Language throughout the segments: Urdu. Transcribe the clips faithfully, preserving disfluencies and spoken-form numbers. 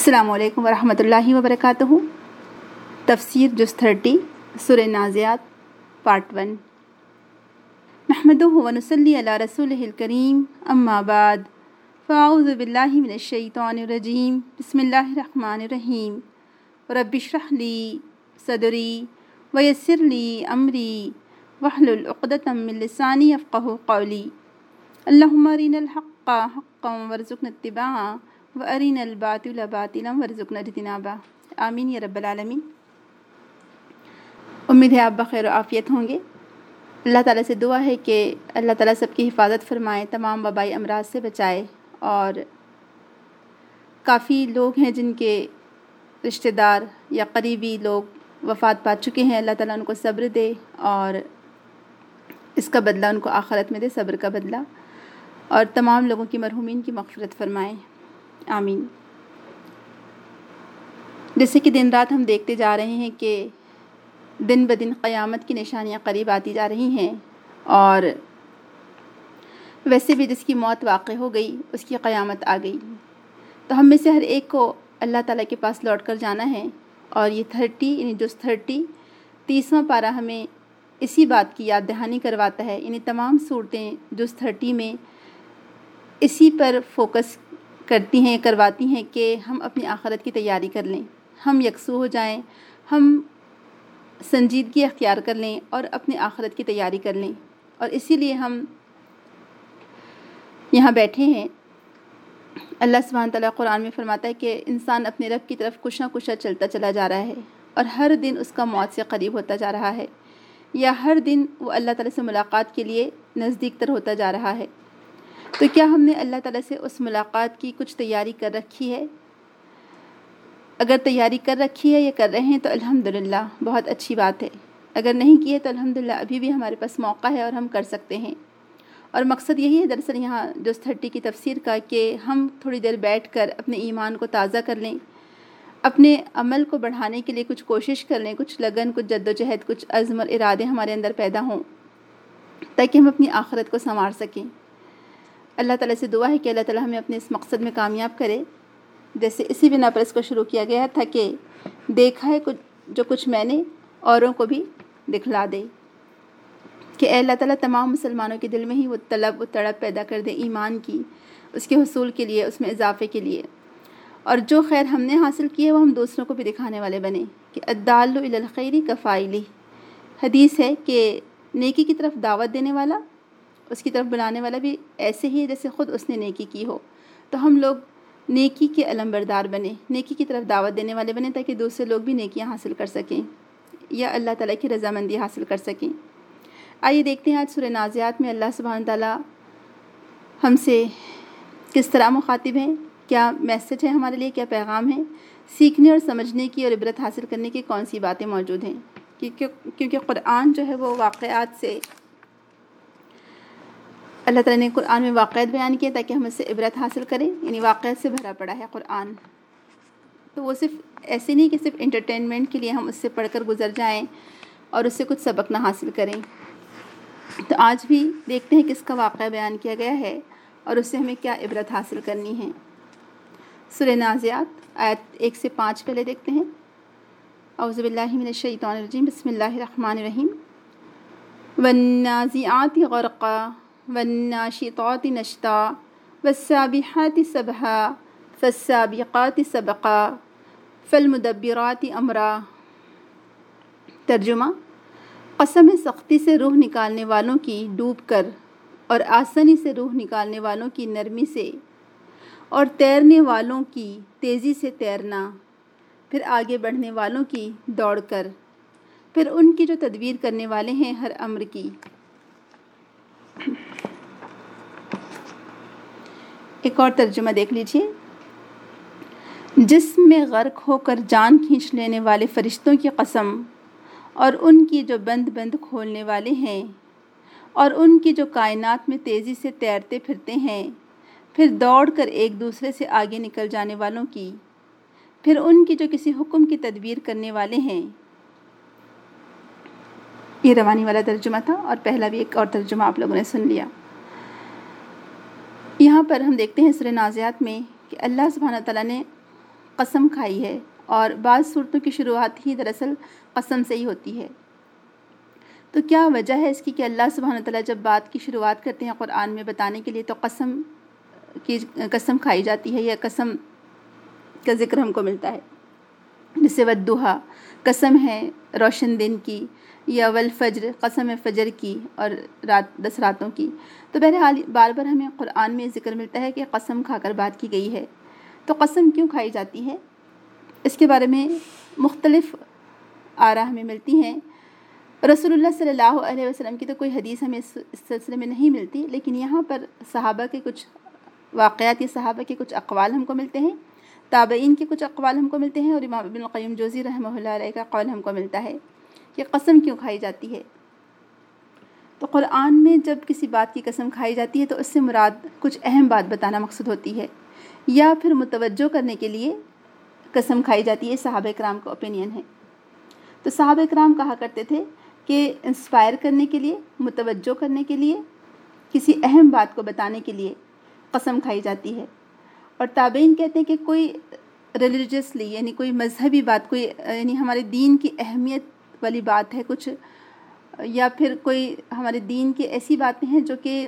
السلام علیکم ورحمۃ اللہ وبرکاتہ۔ تفسیر جز تھرٹی سورہ نازعات پارٹ ون۔ نحمدہ ونصلی علی رسولہ الکریم، اما بعد، فاعوذ باللہ من الشیطان الرجیم، بسم اللہ الرحمن الرحیم۔ رب اشرح لی صدری ویسر لی امری واحلل عقدۃ من لسانی یفقہوا قولی۔ اللہم ارنا الحق حقا وارزقنا اتباعہ وارنا الباطل باطلا وارزقنا اجتنابہ، آمین یا رب العالمین۔ امید ہے آپ بخیر و عافیت ہوں گے۔ اللہ تعالیٰ سے دعا ہے کہ اللہ تعالیٰ سب کی حفاظت فرمائے، تمام وبائی امراض سے بچائے، اور کافی لوگ ہیں جن کے رشتہ دار یا قریبی لوگ وفات پا چکے ہیں، اللہ تعالیٰ ان کو صبر دے اور اس کا بدلہ ان کو آخرت میں دے، صبر کا بدلہ، اور تمام لوگوں کی مرحومین کی مغفرت فرمائے، آمین۔ جیسے کہ دن رات ہم دیکھتے جا رہے ہیں کہ دن بدن قیامت کی نشانیاں قریب آتی جا رہی ہیں، اور ویسے بھی جس کی موت واقع ہو گئی اس کی قیامت آ گئی، تو ہم میں سے ہر ایک کو اللہ تعالیٰ کے پاس لوٹ کر جانا ہے۔ اور یہ تھرٹی یعنی جز تھرٹی تیسواں پارہ ہمیں اسی بات کی یاد دہانی کرواتا ہے، یعنی تمام صورتیں جز تھرٹی میں اسی پر فوکس کرتی ہیں کرواتی ہیں کہ ہم اپنی آخرت کی تیاری کر لیں، ہم یکسو ہو جائیں، ہم سنجیدگی اختیار کر لیں اور اپنی آخرت کی تیاری کر لیں۔ اور اسی لیے ہم یہاں بیٹھے ہیں۔ اللہ سبحانہ تعالیٰ قرآن میں فرماتا ہے کہ انسان اپنے رب کی طرف کشا کشا چلتا چلا جا رہا ہے، اور ہر دن اس کا موت سے قریب ہوتا جا رہا ہے، یا ہر دن وہ اللہ تعالیٰ سے ملاقات کے لیے نزدیک تر ہوتا جا رہا ہے۔ تو کیا ہم نے اللہ تعالیٰ سے اس ملاقات کی کچھ تیاری کر رکھی ہے؟ اگر تیاری کر رکھی ہے یا کر رہے ہیں تو الحمدللہ بہت اچھی بات ہے، اگر نہیں کی ہے تو الحمدللہ ابھی بھی ہمارے پاس موقع ہے اور ہم کر سکتے ہیں۔ اور مقصد یہی ہے دراصل یہاں جز تھرٹی کی تفسیر کا کہ ہم تھوڑی دیر بیٹھ کر اپنے ایمان کو تازہ کر لیں، اپنے عمل کو بڑھانے کے لیے کچھ کوشش کر لیں، کچھ لگن، کچھ جد و جہد، کچھ عزم اور ارادے ہمارے اندر پیدا ہوں، تاکہ ہم اپنی آخرت کو سنوار سکیں۔ اللہ تعالیٰ سے دعا ہے کہ اللہ تعالیٰ ہمیں اپنے اس مقصد میں کامیاب کرے۔ جیسے اسی بنا پر اس کو شروع کیا گیا تھا کہ دیکھا ہے کچھ جو کچھ میں نے، اوروں کو بھی دکھلا دے، کہ اے اللہ تعالیٰ تمام مسلمانوں کے دل میں ہی وہ طلب و تڑپ پیدا کر دے ایمان کی، اس کے حصول کے لیے، اس میں اضافے کے لیے، اور جو خیر ہم نے حاصل کی ہے وہ ہم دوسروں کو بھی دکھانے والے بنے، کہ الدال علی الخیر کفاعلہ۔ حدیث ہے کہ نیکی کی طرف دعوت دینے والا، اس کی طرف بلانے والا بھی ایسے ہی ہے جیسے خود اس نے نیکی کی ہو۔ تو ہم لوگ نیکی کے علمبردار بنے، نیکی کی طرف دعوت دینے والے بنے، تاکہ دوسرے لوگ بھی نیکیاں حاصل کر سکیں یا اللہ تعالیٰ کی رضامندی حاصل کر سکیں۔ آئیے دیکھتے ہیں آج سورہ نازعات میں اللہ سبحانہ تعالیٰ ہم سے کس طرح مخاطب ہیں، کیا میسج ہے ہمارے لیے، کیا پیغام ہے، سیکھنے اور سمجھنے کی اور عبرت حاصل کرنے کی کون سی باتیں موجود ہیں، کیونکہ کیونکہ قرآن جو ہے وہ واقعات سے، اللہ تعالیٰ نے قرآن میں واقعات بیان کیے تاکہ ہم اس سے عبرت حاصل کریں، یعنی واقعات سے بھرا پڑا ہے قرآن۔ تو وہ صرف ایسے نہیں کہ صرف انٹرٹینمنٹ کے لیے ہم اس سے پڑھ کر گزر جائیں اور اس سے کچھ سبق نہ حاصل کریں۔ تو آج بھی دیکھتے ہیں کس کا واقعہ بیان کیا گیا ہے اور اس سے ہمیں کیا عبرت حاصل کرنی ہے۔ سورہ نازعات آیت ایک سے پانچ پہلے دیکھتے ہیں۔ اعوذ باللہ من الشیطان الرجیم، بسم اللہ الرحمن الرحیم۔ والنازعات غرقا والناشطات نشطا والسابحات سبحا فالسابقات سبقا فالمدبرات امرا۔ ترجمہ: قسم سختی سے روح نکالنے والوں کی ڈوب کر، اور آسانی سے روح نکالنے والوں کی نرمی سے، اور تیرنے والوں کی تیزی سے تیرنا، پھر آگے بڑھنے والوں کی دوڑ کر، پھر ان کی جو تدبیر کرنے والے ہیں ہر امر کی۔ ایک اور ترجمہ دیکھ لیجئے۔ جسم میں غرق ہو کر جان کھینچ لینے والے فرشتوں کی قسم، اور ان کی جو بند بند کھولنے والے ہیں، اور ان کی جو کائنات میں تیزی سے تیرتے پھرتے ہیں، پھر دوڑ کر ایک دوسرے سے آگے نکل جانے والوں کی، پھر ان کی جو کسی حکم کی تدبیر کرنے والے ہیں۔ یہ روانی والا ترجمہ تھا، اور پہلا بھی ایک اور ترجمہ آپ لوگوں نے سن لیا۔ یہاں پر ہم دیکھتے ہیں سورہ نازعات میں کہ اللہ سبحانہ تعالیٰ نے قسم کھائی ہے، اور بعض صورتوں کی شروعات ہی دراصل قسم سے ہی ہوتی ہے۔ تو کیا وجہ ہے اس کی کہ اللہ سبحانہ تعالیٰ جب بات کی شروعات کرتے ہیں قرآن میں بتانے کے لیے تو قسم کی قسم کھائی جاتی ہے، یا قسم کا ذکر ہم کو ملتا ہے؟ جیسے والضحیٰ، قسم ہے روشن دن کی، یا والفجر، قسم ہے فجر کی اور رات دس راتوں کی۔ تو بہرحال بار بار ہمیں قرآن میں ذکر ملتا ہے کہ قسم کھا کر بات کی گئی ہے۔ تو قسم کیوں کھائی جاتی ہے، اس کے بارے میں مختلف آراء ہمیں ملتی ہیں۔ رسول اللہ صلی اللہ علیہ وسلم کی تو کوئی حدیث ہمیں اس سلسلے میں نہیں ملتی، لیکن یہاں پر صحابہ کے کچھ واقعات یا صحابہ کے کچھ اقوال ہم کو ملتے ہیں، تابعین کے کچھ اقوال ہم کو ملتے ہیں، اور امام ابن القیم جوزی رحمہ اللہ علیہ کا قول ہم کو ملتا ہے کہ قسم کیوں کھائی جاتی ہے۔ تو قرآن میں جب کسی بات کی قسم کھائی جاتی ہے تو اس سے مراد کچھ اہم بات بتانا مقصود ہوتی ہے، یا پھر متوجہ کرنے کے لیے قسم کھائی جاتی ہے۔ صحابہ کرام کا اوپینین ہے۔ تو صحابہ کرام کہا کرتے تھے کہ انسپائر کرنے کے لیے، متوجہ کرنے کے لیے، کسی اہم بات کو بتانے کے لیے قسم کھائی جاتی ہے۔ اور تابعین کہتے ہیں کہ کوئی ریلیجیسلی، یعنی کوئی مذہبی بات، کوئی یعنی ہمارے دین کی اہمیت والی بات ہے کچھ، یا پھر کوئی ہمارے دین کی ایسی باتیں ہیں جو کہ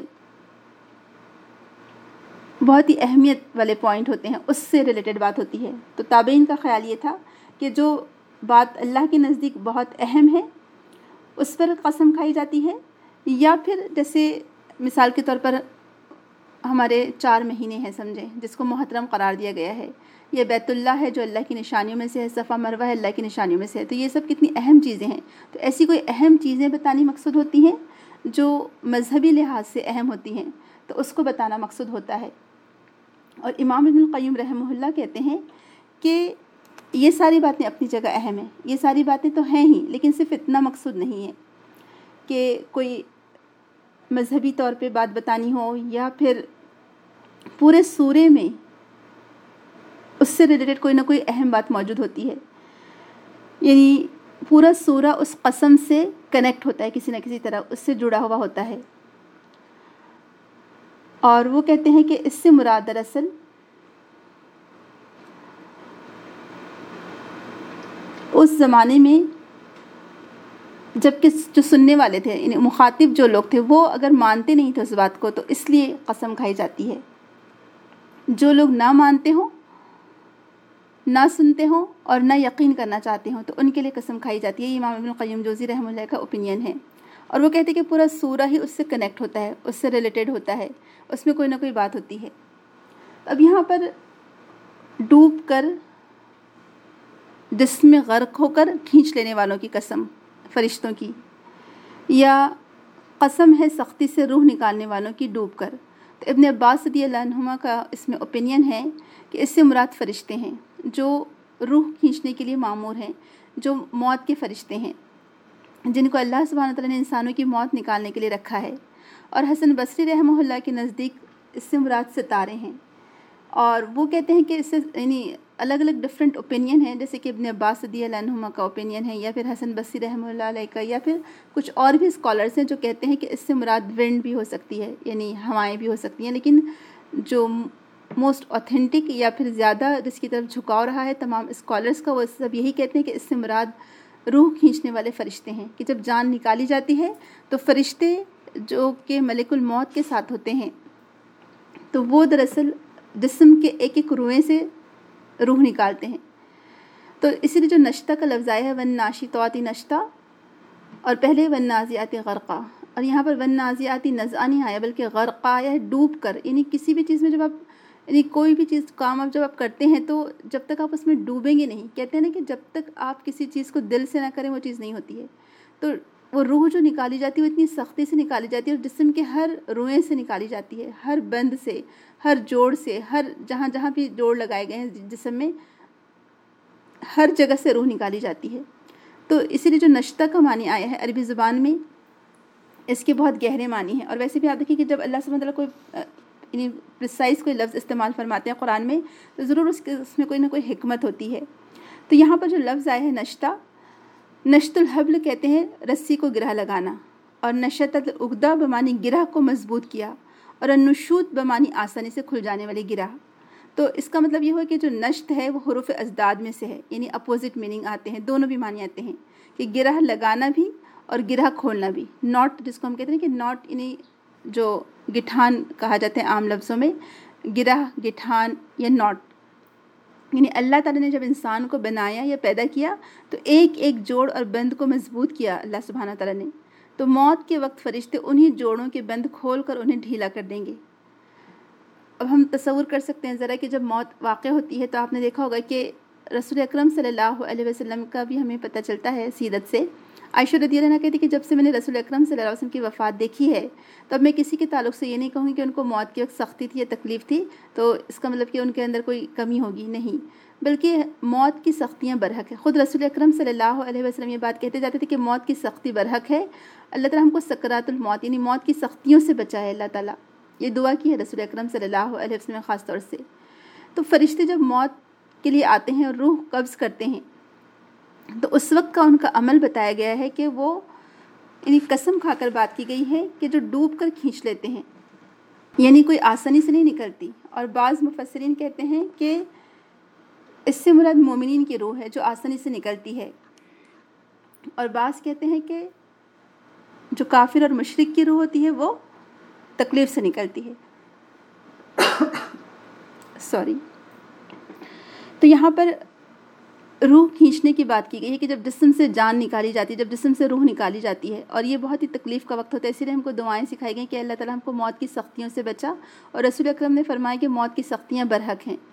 بہت ہی اہمیت والے پوائنٹ ہوتے ہیں، اس سے ریلیٹڈ بات ہوتی ہے۔ تو تابعین کا خیال یہ تھا کہ جو بات اللہ کے نزدیک بہت اہم ہے اس پر قسم کھائی جاتی ہے، یا پھر جیسے مثال کے طور پر ہمارے چار مہینے ہیں سمجھیں، جس کو محترم قرار دیا گیا ہے، یہ بیت اللہ ہے جو اللہ کی نشانیوں میں سے ہے، صفا مروہ ہے اللہ کی نشانیوں میں سے ہے، تو یہ سب کتنی اہم چیزیں ہیں۔ تو ایسی کوئی اہم چیزیں بتانی مقصود ہوتی ہیں جو مذہبی لحاظ سے اہم ہوتی ہیں، تو اس کو بتانا مقصود ہوتا ہے۔ اور امام ابن القیم رحمہ اللہ کہتے ہیں کہ یہ ساری باتیں اپنی جگہ اہم ہیں، یہ ساری باتیں تو ہیں ہی، لیکن صرف اتنا مقصود نہیں ہے کہ کوئی مذہبی طور پہ بات بتانی ہو، یا پھر پورے سورے میں اس سے ریلیٹڈ کوئی نہ کوئی اہم بات موجود ہوتی ہے، یعنی پورا سورہ اس قسم سے کنیکٹ ہوتا ہے، کسی نہ کسی طرح اس سے جڑا ہوا ہوتا ہے۔ اور وہ کہتے ہیں کہ اس سے مراد دراصل اس زمانے میں جب کہ جو سننے والے تھے، یعنی مخاطب جو لوگ تھے، وہ اگر مانتے نہیں تھے اس بات کو تو اس لیے قسم کھائی جاتی ہے۔ جو لوگ نہ مانتے ہوں، نہ سنتے ہوں اور نہ یقین کرنا چاہتے ہوں تو ان کے لیے قسم کھائی جاتی ہے۔ یہ امام ابن القیم جوزی رحمہ اللہ کا اوپینین ہے، اور وہ کہتے ہیں کہ پورا سورہ ہی اس سے کنیکٹ ہوتا ہے، اس سے ریلیٹڈ ہوتا ہے، اس میں کوئی نہ کوئی بات ہوتی ہے۔ اب یہاں پر ڈوب کر جسم میں غرق ہو کر کھینچ لینے والوں کی قسم، فرشتوں کی، یا قسم ہے سختی سے روح نکالنے والوں کی ڈوب کر۔ تو ابن عباس رضی اللہ عنہما کا اس میں اوپینین ہے کہ اس سے مراد فرشتے ہیں جو روح کھینچنے کے لیے مامور ہیں، جو موت کے فرشتے ہیں، جن کو اللہ سبحانہ تعالیٰ نے انسانوں کی موت نکالنے کے لیے رکھا ہے۔ اور حسن بصری رحمہ اللہ کے نزدیک اس سے مراد ستارے ہیں، اور وہ کہتے ہیں کہ اس سے یعنی الگ الگ ڈفرینٹ اوپینین ہیں، جیسے کہ ابن عباس رضی اللہ عنہما کا اوپینین ہے، یا پھر حسن بصری رحمہ اللہ علیہ کا، یا پھر کچھ اور بھی اسکالرس ہیں جو کہتے ہیں کہ اس سے مراد ونڈ بھی ہو سکتی ہے، یعنی ہوائیں بھی ہو سکتی ہیں، لیکن جو موسٹ اوتھینٹک یا پھر زیادہ جس کی طرف جھکاؤ رہا ہے تمام اسکالرس کا، وہ سب یہی کہتے ہیں کہ اس سے مراد روح کھینچنے والے فرشتے ہیں، کہ جب جان نکالی جاتی ہے تو فرشتے جو کہ ملک الموت کے ساتھ ہوتے ہیں تو وہ دراصل جسم کے ایک ایک روئیں سے روح نکالتے ہیں۔ تو اسی لیے جو نشتہ کا لفظ آیا ہے والناشطات نشتہ، اور پہلے والنازعات غرقا، اور یہاں پر والنازعات نزعا نہیں آیا بلکہ غرقا آیا ہے، ڈوب کر۔ یعنی کسی بھی چیز میں جب آپ یعنی کوئی بھی چیز کام آپ جب آپ کرتے ہیں تو جب تک آپ اس میں ڈوبیں گے نہیں، کہتے ہیں نا کہ جب تک آپ کسی چیز کو دل سے نہ کریں وہ چیز نہیں ہوتی ہے۔ تو وہ روح جو نکالی جاتی ہے وہ اتنی سختی سے نکالی جاتی ہے، اور جسم کے ہر روئیں سے نکالی جاتی ہے، ہر بند سے، ہر جوڑ سے، ہر جہاں جہاں بھی جوڑ لگائے گئے ہیں جسم میں، ہر جگہ سے روح نکالی جاتی ہے۔ تو اسی لیے جو نشتہ کا معنی آیا ہے عربی زبان میں، اس کے بہت گہرے معنی ہیں۔ اور ویسے بھی یاد رکھیے کہ جب اللہ سبحانہ تعالیٰ کوئی یعنی پریسائز کوئی لفظ استعمال فرماتے ہیں قرآن میں تو ضرور اس کے اس میں کوئی نہ کوئی حکمت ہوتی ہے۔ تو یہاں پر جو لفظ آیا ہے نشتہ، نشت الحبل کہتے ہیں رسی کو گرہ لگانا، اور نشت العقدہ بمانی گرہ کو مضبوط کیا، اور النشوط بمانی آسانی سے کھل جانے والی گرہ۔ تو اس کا مطلب یہ ہوا کہ جو نشت ہے وہ حروف ازداد میں سے ہے، یعنی اپوزٹ میننگ آتے ہیں، دونوں بھی معنی آتے ہیں کہ گرہ لگانا بھی اور گرہ کھولنا بھی. ناٹ جس کو ہم کہتے ہیں کہ ناٹ یعنی جو گٹھان کہا جاتا ہے عام لفظوں میں، گرہ گٹھان یا ناٹ، یعنی اللہ تعالیٰ نے جب انسان کو بنایا یا پیدا کیا تو ایک ایک جوڑ اور بند کو مضبوط کیا اللہ سبحانہ تعالیٰ نے. تو موت کے وقت فرشتے انہی جوڑوں کے بند کھول کر انہیں ڈھیلا کر دیں گے. اب ہم تصور کر سکتے ہیں ذرا کہ جب موت واقع ہوتی ہے تو آپ نے دیکھا ہوگا کہ رسول اکرم صلی اللہ علیہ وسلم کا بھی ہمیں پتہ چلتا ہے سیرت سے. عائشہ رضی اللہ عنہا کہتی کہ جب سے میں نے رسول اکرم صلی اللہ علیہ وسلم کی وفات دیکھی ہے تو اب میں کسی کے تعلق سے یہ نہیں کہوں گی کہ ان کو موت کے وقت سختی تھی یا تکلیف تھی تو اس کا مطلب کہ ان کے اندر کوئی کمی ہوگی، نہیں، بلکہ موت کی سختیاں برحق ہے. خود رسول اکرم صلی اللہ علیہ وسلم یہ بات کہتے جاتے تھے کہ موت کی سختی برحق ہے. اللہ تعالیٰ ہم کو سکرات الموت یعنی موت کی سختیوں سے بچائے اللہ تعالیٰ، یہ دعا کی ہے رسول اکرم صلی اللہ علیہ وسلم خاص طور سے. تو فرشتے جب موت کے لیے آتے ہیں اور روح قبض کرتے ہیں تو اس وقت کا ان کا عمل بتایا گیا ہے کہ وہ یعنی قسم کھا کر بات کی گئی ہے کہ جو ڈوب کر کھینچ لیتے ہیں، یعنی کوئی آسانی سے نہیں نکلتی. اور بعض مفسرین کہتے ہیں کہ اس سے مراد مومنین کی روح ہے جو آسانی سے نکلتی ہے، اور بعض کہتے ہیں کہ جو کافر اور مشرک کی روح ہوتی ہے وہ تکلیف سے نکلتی ہے. سوری. تو یہاں پر روح کھینچنے کی بات کی گئی ہے کہ جب جسم سے جان نکالی جاتی ہے، جب جسم سے روح نکالی جاتی ہے، اور یہ بہت ہی تکلیف کا وقت ہوتا ہے. اسی لیے ہم کو دعائیں سکھائی گئی کہ اللہ تعالیٰ ہم کو موت کی سختیوں سے بچا، اور رسول اکرم نے فرمایا کہ موت کی سختیاں برحق ہیں.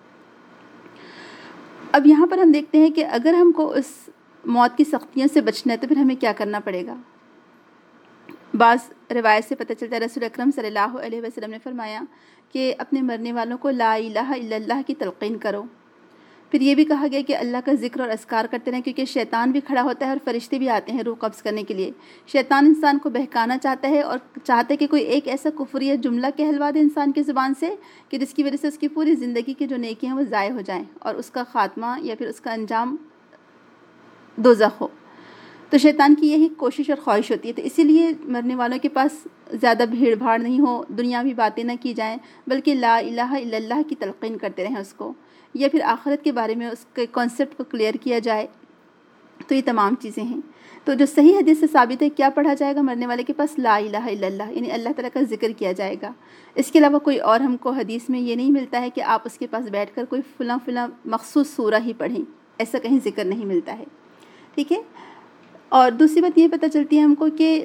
اب یہاں پر ہم دیکھتے ہیں کہ اگر ہم کو اس موت کی سختیوں سے بچنا ہے تو پھر ہمیں کیا کرنا پڑے گا. بعض روایت سے پتہ چلتا ہے رسول اکرم صلی اللہ علیہ وسلم نے فرمایا کہ اپنے مرنے والوں کو لا الہ الا اللہ کی تلقین کرو. پھر یہ بھی کہا گیا کہ اللہ کا ذکر اور اذکار کرتے رہیں، کیونکہ شیطان بھی کھڑا ہوتا ہے اور فرشتے بھی آتے ہیں روح قبض کرنے کے لیے. شیطان انسان کو بہکانا چاہتا ہے اور چاہتا ہے کہ کوئی ایک ایسا کفری جملہ کہلوا دے انسان کی زبان سے کہ جس کی وجہ سے اس کی پوری زندگی کی جو نیکی ہیں وہ ضائع ہو جائیں اور اس کا خاتمہ یا پھر اس کا انجام دوزخ ہو. تو شیطان کی یہی کوشش اور خواہش ہوتی ہے. تو اسی لیے مرنے والوں کے پاس زیادہ بھیڑ بھاڑ نہیں ہو، دنیاوی باتیں نہ کی جائیں، بلکہ لا الہ الا اللہ کی تلقین کرتے رہیں اس کو، یا پھر آخرت کے بارے میں اس کے کانسیپٹ کو کلیئر کیا جائے. تو یہ تمام چیزیں ہیں. تو جو صحیح حدیث سے ثابت ہے کیا پڑھا جائے گا مرنے والے کے پاس؟ لا الہ الا اللہ، یعنی اللہ تعالیٰ کا ذکر کیا جائے گا. اس کے علاوہ کوئی اور ہم کو حدیث میں یہ نہیں ملتا ہے کہ آپ اس کے پاس بیٹھ کر کوئی فلاں فلاں مخصوص سورہ ہی پڑھیں، ایسا کہیں ذکر نہیں ملتا ہے. ٹھیک ہے. اور دوسری بات یہ پتہ چلتی ہے ہم کو کہ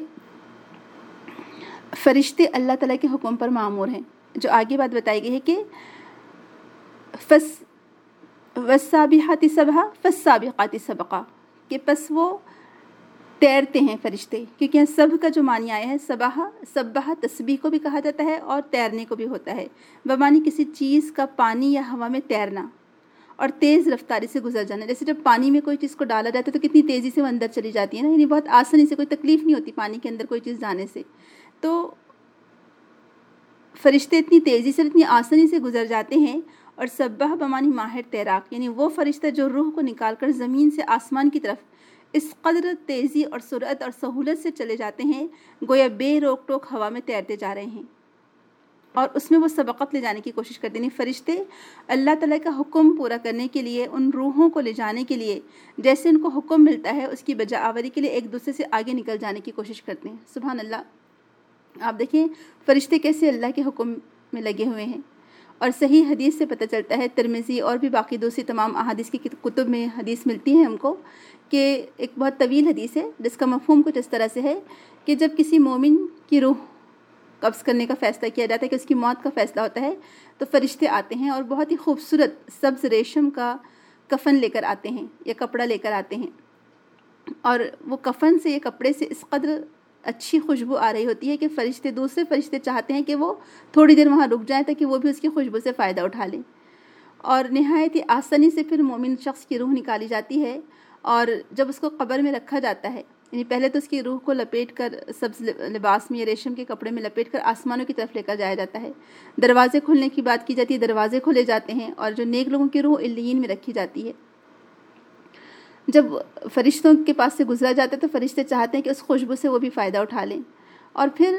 فرشتے اللہ تعالیٰ کے حکم پر مامور ہیں. جو آگے بات بتائی گئی ہے کہ فس والسابحات سبحا فالسابقات سبقا، کہ پس وہ تیرتے ہیں فرشتے، کیونکہ سب کا جو معنی آیا ہے سبحا، سبحا تسبیح کو بھی کہا جاتا ہے اور تیرنے کو بھی ہوتا ہے، بمعنی کسی چیز کا پانی یا ہوا میں تیرنا اور تیز رفتاری سے گزر جانا. جیسے جب پانی میں کوئی چیز کو ڈالا جاتا ہے تو کتنی تیزی سے وہ اندر چلی جاتی ہے نا، یعنی بہت آسانی سے، کوئی تکلیف نہیں ہوتی پانی کے اندر کوئی چیز جانے سے. تو فرشتے اتنی تیزی سے اتنی آسانی سے گزر جاتے ہیں. اور سبح بمانی ماہر تیراک، یعنی وہ فرشتہ جو روح کو نکال کر زمین سے آسمان کی طرف اس قدر تیزی اور سرعت اور سہولت سے چلے جاتے ہیں گویا بے روک ٹوک ہوا میں تیرتے جا رہے ہیں، اور اس میں وہ سبقت لے جانے کی کوشش کرتے ہیں. فرشتے اللہ تعالیٰ کا حکم پورا کرنے کے لیے، ان روحوں کو لے جانے کے لیے جیسے ان کو حکم ملتا ہے اس کی بجا آوری کے لیے ایک دوسرے سے آگے نکل جانے کی کوشش کرتے ہیں. سبحان اللہ. آپ دیکھیں فرشتے کیسے اللہ کے حکم میں لگے ہوئے ہیں. اور صحیح حدیث سے پتہ چلتا ہے، ترمذی اور بھی باقی دوسری تمام احادیث کی کتب میں حدیث ملتی ہے ہم کو، کہ ایک بہت طویل حدیث ہے جس کا مفہوم کچھ اس طرح سے ہے کہ جب کسی مومن کی روح قبض کرنے کا فیصلہ کیا جاتا ہے، کہ اس کی موت کا فیصلہ ہوتا ہے، تو فرشتے آتے ہیں اور بہت ہی خوبصورت سبز ریشم کا کفن لے کر آتے ہیں یا کپڑا لے کر آتے ہیں. اور وہ کفن سے یا کپڑے سے اس قدر اچھی خوشبو آ رہی ہوتی ہے کہ فرشتے دوسرے فرشتے چاہتے ہیں کہ وہ تھوڑی دیر وہاں رک جائیں تاکہ وہ بھی اس کی خوشبو سے فائدہ اٹھا لیں. اور نہایت ہی آسانی سے پھر مومن شخص کی روح نکالی جاتی ہے، اور جب اس کو قبر میں رکھا جاتا ہے، یعنی پہلے تو اس کی روح کو لپیٹ کر سبز لباس میں یا ریشم کے کپڑے میں لپیٹ کر آسمانوں کی طرف لے کر جایا جاتا ہے. دروازے کھلنے کی بات کی جاتی ہے، دروازے کھولے جاتے ہیں، اور جو نیک لوگوں کی روح علیین میں رکھی جاتی ہے. جب فرشتوں کے پاس سے گزرا جاتا ہے تو فرشتے چاہتے ہیں کہ اس خوشبو سے وہ بھی فائدہ اٹھا لیں، اور پھر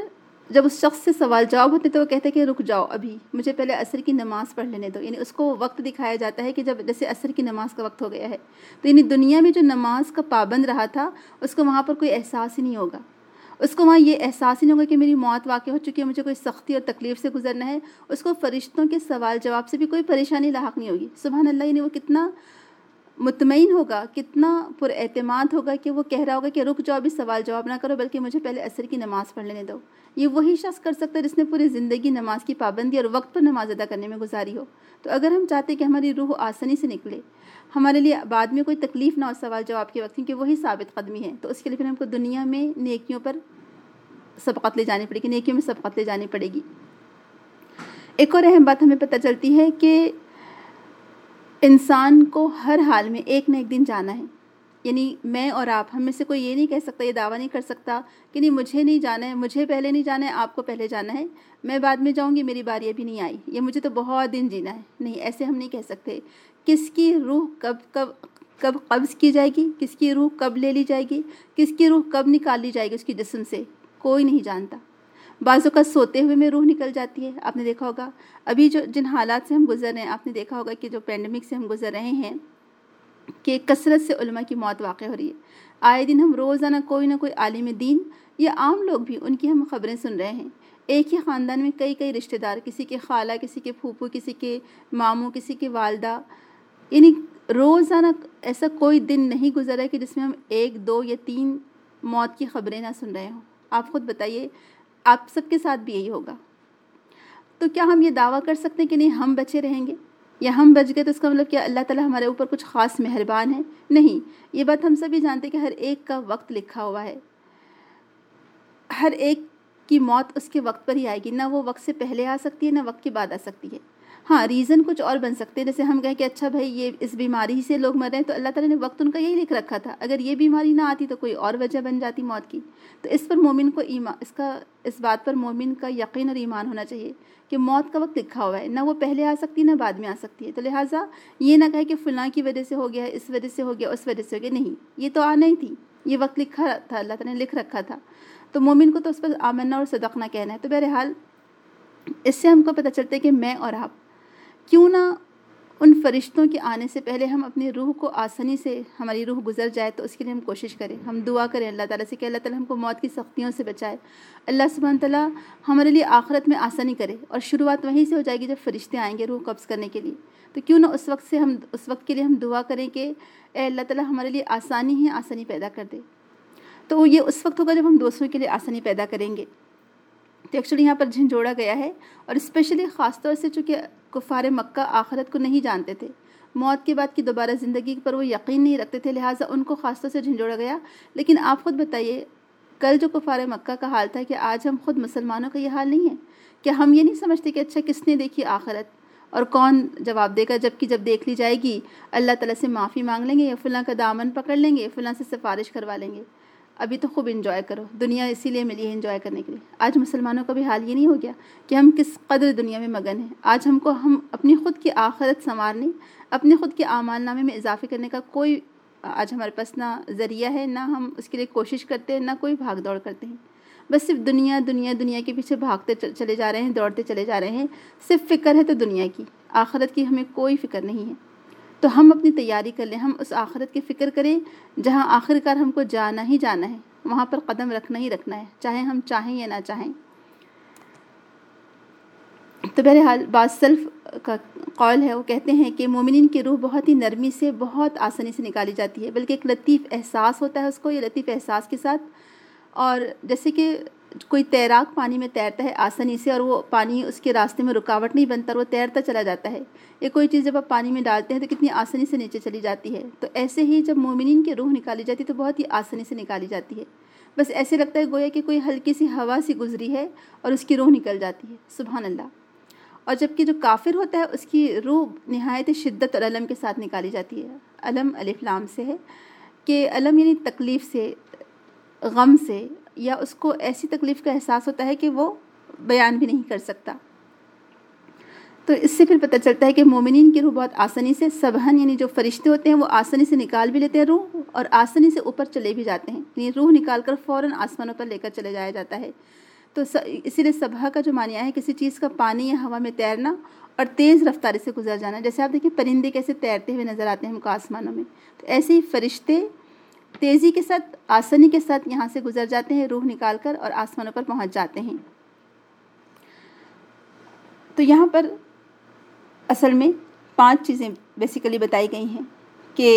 جب اس شخص سے سوال جواب ہوتے تو وہ کہتے کہ رک جاؤ، ابھی مجھے پہلے عصر کی نماز پڑھ لینے دو. یعنی اس کو وقت دکھایا جاتا ہے کہ جب جیسے عصر کی نماز کا وقت ہو گیا ہے، تو یعنی دنیا میں جو نماز کا پابند رہا تھا اس کو وہاں پر کوئی احساس ہی نہیں ہوگا. اس کو وہاں یہ احساس ہی نہیں ہوگا کہ میری موت واقع ہو چکی ہے، مجھے کوئی سختی اور تکلیف سے گزرنا ہے. اس کو فرشتوں کے سوال جواب سے بھی کوئی پریشانی لاحق نہیں ہوگی. سبحان اللہ. یعنی وہ کتنا مطمئن ہوگا، کتنا پر اعتماد ہوگا کہ وہ کہہ رہا ہوگا کہ رک جاؤ، ابھی سوال جواب نہ کرو، بلکہ مجھے پہلے عصر کی نماز پڑھ لینے دو. یہ وہی شخص کر سکتا ہے جس نے پوری زندگی نماز کی پابندی اور وقت پر نماز ادا کرنے میں گزاری ہو. تو اگر ہم چاہتے کہ ہماری روح آسانی سے نکلے، ہمارے لیے بعد میں کوئی تکلیف نہ ہو سوال جواب کے وقت، کیونکہ وہی ثابت قدمی ہے، تو اس کے لیے پھر ہم کو دنیا میں نیکیوں پر سبقت لے جانی پڑے گی، نیکیوں میں سبقت لے جانی پڑے گی. ایک اور اہم بات ہمیں پتہ چلتی ہے کہ انسان کو ہر حال میں ایک نہ ایک دن جانا ہے. یعنی میں اور آپ، ہم میں سے کوئی یہ نہیں کہہ سکتا، یہ دعویٰ نہیں کر سکتا کہ نہیں مجھے نہیں جانا ہے، مجھے پہلے نہیں جانا ہے، آپ کو پہلے جانا ہے، میں بعد میں جاؤں گی، میری باری ابھی نہیں آئی، یہ مجھے تو بہت دن جینا ہے. نہیں، ایسے ہم نہیں کہہ سکتے. کس کی روح کب کب کب قبض کی جائے گی، کس کی روح کب لے لی جائے گی، کس کی روح کب نکال لی جائے گی اس کی جسم سے، کوئی نہیں جانتا. بعض اوقات سوتے ہوئے میں روح نکل جاتی ہے. آپ نے دیکھا ہوگا ابھی جو جن حالات سے ہم گزر رہے ہیں، آپ نے دیکھا ہوگا کہ جو پینڈیمک سے ہم گزر رہے ہیں کہ کثرت سے علماء کی موت واقع ہو رہی ہے. آئے دن ہم روزانہ کوئی نہ کوئی عالم دین یا عام لوگ بھی ان کی ہم خبریں سن رہے ہیں. ایک ہی خاندان میں کئی کئی رشتہ دار، کسی کے خالہ، کسی کے پھوپھو، کسی کے ماموں، کسی کے والدہ، یعنی روزانہ ایسا کوئی دن نہیں گزرا ہے کہ جس میں ہم ایک دو یا تین موت کی خبریں نہ سن رہے ہوں. آپ خود بتائیے، آپ سب کے ساتھ بھی یہی ہوگا. تو کیا ہم یہ دعویٰ کر سکتے ہیں کہ نہیں ہم بچے رہیں گے، یا ہم بچ گئے تو اس کا مطلب کیا اللہ تعالیٰ ہمارے اوپر کچھ خاص مہربان ہے؟ نہیں. یہ بات ہم سبھی جانتے ہیں کہ ہر ایک کا وقت لکھا ہوا ہے. ہر ایک کی موت اس کے وقت پر ہی آئے گی، نہ وہ وقت سے پہلے آ سکتی ہے، نہ وقت کے بعد آ سکتی ہے. ہاں، ریزن کچھ اور بن سکتے ہیں. جیسے ہم کہیں کہ اچھا بھائی یہ اس بیماری سے لوگ مر رہے ہیں، تو اللہ تعالیٰ نے وقت ان کا یہی لکھ رکھا تھا. اگر یہ بیماری نہ آتی تو کوئی اور وجہ بن جاتی موت کی. تو اس پر مومن کو ایمان، اس کا اس بات پر مومن کا یقین اور ایمان ہونا چاہیے کہ موت کا وقت لکھا ہوا ہے، نہ وہ پہلے آ سکتی نہ بعد میں آ سکتی ہے. تو لہٰذا یہ نہ کہے کہ فلاں کی وجہ سے ہو گیا ہے، اس وجہ سے ہو گیا، اس وجہ سے ہو گیا. نہیں، یہ تو آنا ہی تھی، یہ وقت لکھا تھا، اللہ تعالیٰ نے لکھ رکھا تھا. تو مومن کو تو اس پر آمنا اور صدقنا کہنا ہے. تو بہرحال اس سے ہم کو پتہ چلتا ہے کہ میں اور آپ کیوں نہ ان فرشتوں کے آنے سے پہلے ہم اپنی روح کو آسانی سے، ہماری روح گزر جائے تو اس کے لیے ہم کوشش کریں، ہم دعا کریں اللہ تعالیٰ سے کہ اللہ تعالیٰ ہم کو موت کی سختیوں سے بچائے. اللہ سبحانہ تعالیٰ ہمارے لیے آخرت میں آسانی کرے، اور شروعات وہیں سے ہو جائے گی جب فرشتے آئیں گے روح قبض کرنے کے لیے. تو کیوں نہ اس وقت سے ہم اس وقت کے لیے ہم دعا کریں کہ اے اللہ تعالیٰ ہمارے لیے آسانی ہی آسانی پیدا کر دے. تو یہ اس وقت ہوگا جب ہم دوسروں کے لیے آسانی پیدا کریں گے. تو ایکچولی یہاں پر جھنجھوڑا گیا ہے، اور اسپیشلی خاص طور سے چونکہ کفار مکہ آخرت کو نہیں جانتے تھے، موت کے بعد کی دوبارہ زندگی پر وہ یقین نہیں رکھتے تھے، لہٰذا ان کو خاص طور سے جھنجھوڑا گیا. لیکن آپ خود بتائیے، کل جو کفار مکہ کا حال تھا، کہ آج ہم خود مسلمانوں کا یہ حال نہیں ہے؟ کہ ہم یہ نہیں سمجھتے کہ اچھا کس نے دیکھی آخرت اور کون جواب دے گا، جب کہ جب دیکھ لی جائے گی اللہ تعالیٰ سے معافی مانگ لیں گے، یا فلاں کا دامن پکڑ لیں گے، فلاں سے سفارش کروا لیں گے. ابھی تو خوب انجوائے کرو، دنیا اسی لیے ملی ہے انجوائے کرنے کے لیے. آج مسلمانوں کا بھی حال یہ نہیں ہو گیا کہ ہم کس قدر دنیا میں مگن ہیں. آج ہم کو ہم اپنی خود کی آخرت سنوارنے، اپنے خود کے اعمال نامے میں اضافے کرنے کا کوئی آج ہمارے پاس نہ ذریعہ ہے، نہ ہم اس کے لیے کوشش کرتے ہیں، نہ کوئی بھاگ دوڑ کرتے ہیں. بس صرف دنیا دنیا دنیا کے پیچھے بھاگتے چلے جا رہے ہیں، دوڑتے چلے جا رہے ہیں. صرف فکر ہے تو دنیا کی، آخرت کی ہمیں کوئی فکر نہیں ہے. تو ہم اپنی تیاری کر لیں، ہم اس آخرت کی فکر کریں جہاں آخر کار ہم کو جانا ہی جانا ہے، وہاں پر قدم رکھنا ہی رکھنا ہے، چاہے ہم چاہیں یا نہ چاہیں. تو بہرحال بعض سلف کا قول ہے، وہ کہتے ہیں کہ مومنین کی روح بہت ہی نرمی سے، بہت آسانی سے نکالی جاتی ہے، بلکہ ایک لطیف احساس ہوتا ہے اس کو، یہ لطیف احساس کے ساتھ. اور جیسے کہ کوئی تیراک پانی میں تیرتا ہے آسانی سے، اور وہ پانی اس کے راستے میں رکاوٹ نہیں بنتا، اور وہ تیرتا چلا جاتا ہے. یا کوئی چیز جب آپ پانی میں ڈالتے ہیں تو کتنی آسانی سے نیچے چلی جاتی ہے. تو ایسے ہی جب مومنین کی روح نکالی جاتی ہے تو بہت ہی آسانی سے نکالی جاتی ہے. بس ایسے لگتا ہے گویا کہ کوئی ہلکی سی ہوا سی گزری ہے اور اس کی روح نکل جاتی ہے. سبحان اللہ. اور جبکہ جو کافر ہوتا ہے اس کی روح نہایت شدت اور علم کے ساتھ نکالی جاتی ہے. علم الف لام سے ہے، کہ علم یعنی تکلیف سے، غم سے، یا اس کو ایسی تکلیف کا احساس ہوتا ہے کہ وہ بیان بھی نہیں کر سکتا. تو اس سے پھر پتہ چلتا ہے کہ مومنین کی روح بہت آسانی سے، سبحن یعنی جو فرشتے ہوتے ہیں وہ آسانی سے نکال بھی لیتے ہیں روح، اور آسانی سے اوپر چلے بھی جاتے ہیں. یعنی روح نکال کر فوراً آسمانوں پر لے کر چلے جایا جاتا ہے. تو تو اسی لیے صبح کا جو معنی ہے کسی چیز کا پانی یا ہوا میں تیرنا اور تیز رفتاری سے گزر جانا. جیسے آپ دیکھیں پرندے کیسے تیرتے ہوئے نظر آتے ہیں ہم کو آسمانوں میں, تو ایسے ہی فرشتے تیزی کے ساتھ آسانی کے ساتھ یہاں سے گزر جاتے ہیں روح نکال کر اور آسمانوں پر پہنچ جاتے ہیں. تو یہاں پر اصل میں پانچ چیزیں بیسیکلی بتائی گئی ہیں کہ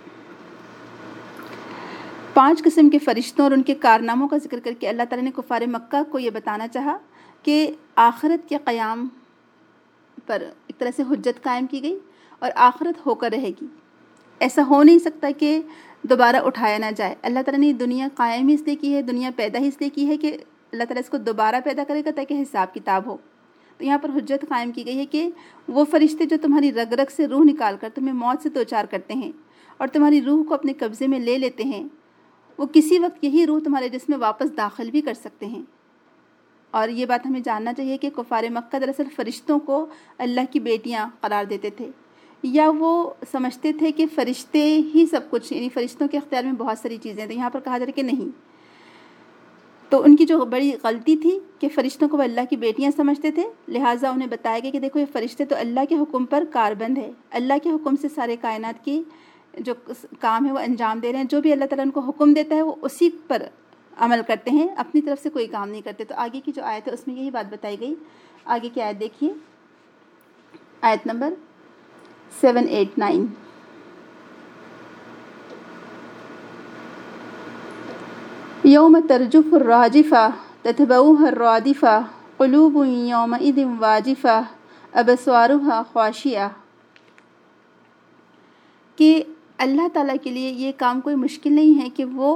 پانچ قسم کے فرشتوں اور ان کے کارناموں کا ذکر کر کے اللہ تعالیٰ نے کفار مکہ کو یہ بتانا چاہا کہ آخرت کے قیام پر ایک طرح سے حجت قائم کی گئی اور آخرت ہو کر رہے گی. ایسا ہو نہیں سکتا کہ دوبارہ اٹھایا نہ جائے. اللہ تعالیٰ نے دنیا قائم ہی اس لیے کی ہے, دنیا پیدا ہی اس لیے کی ہے کہ اللہ تعالیٰ اس کو دوبارہ پیدا کرے گا تاکہ حساب کتاب ہو. تو یہاں پر حجت قائم کی گئی ہے کہ وہ فرشتے جو تمہاری رگ رگ سے روح نکال کر تمہیں موت سے دوچار کرتے ہیں اور تمہاری روح کو اپنے قبضے میں لے لیتے ہیں, وہ کسی وقت یہی روح تمہارے جسم میں واپس داخل بھی کر سکتے ہیں. اور یہ بات ہمیں جاننا چاہیے کہ کفار مکہ دراصل فرشتوں کو اللہ کی بیٹیاں قرار دیتے تھے, یا وہ سمجھتے تھے کہ فرشتے ہی سب کچھ, یعنی فرشتوں کے اختیار میں بہت ساری چیزیں ہیں. تو یہاں پر کہا جا رہا ہے کہ نہیں. تو ان کی جو بڑی غلطی تھی کہ فرشتوں کو وہ اللہ کی بیٹیاں سمجھتے تھے, لہٰذا انہیں بتایا گیا کہ دیکھو یہ فرشتے تو اللہ کے حکم پر کاربند ہے, اللہ کے حکم سے سارے کائنات کی جو کام ہے وہ انجام دے رہے ہیں. جو بھی اللہ تعالیٰ ان کو حکم دیتا ہے وہ اسی پر عمل کرتے ہیں, اپنی طرف سے کوئی کام نہیں کرتے. تو آگے کی جو آیت ہے اس میں یہی بات بتائی گئی. آگے کی آیت دیکھیے, آیت نمبر سیون ایٹ نائن. یوم ترجف الراجفہ تتبعها الرادفہ قلوب یومئذ واجفہ ابصارها خاشعہ. کہ اللہ تعالیٰ کے لیے یہ کام کوئی مشکل نہیں ہے کہ وہ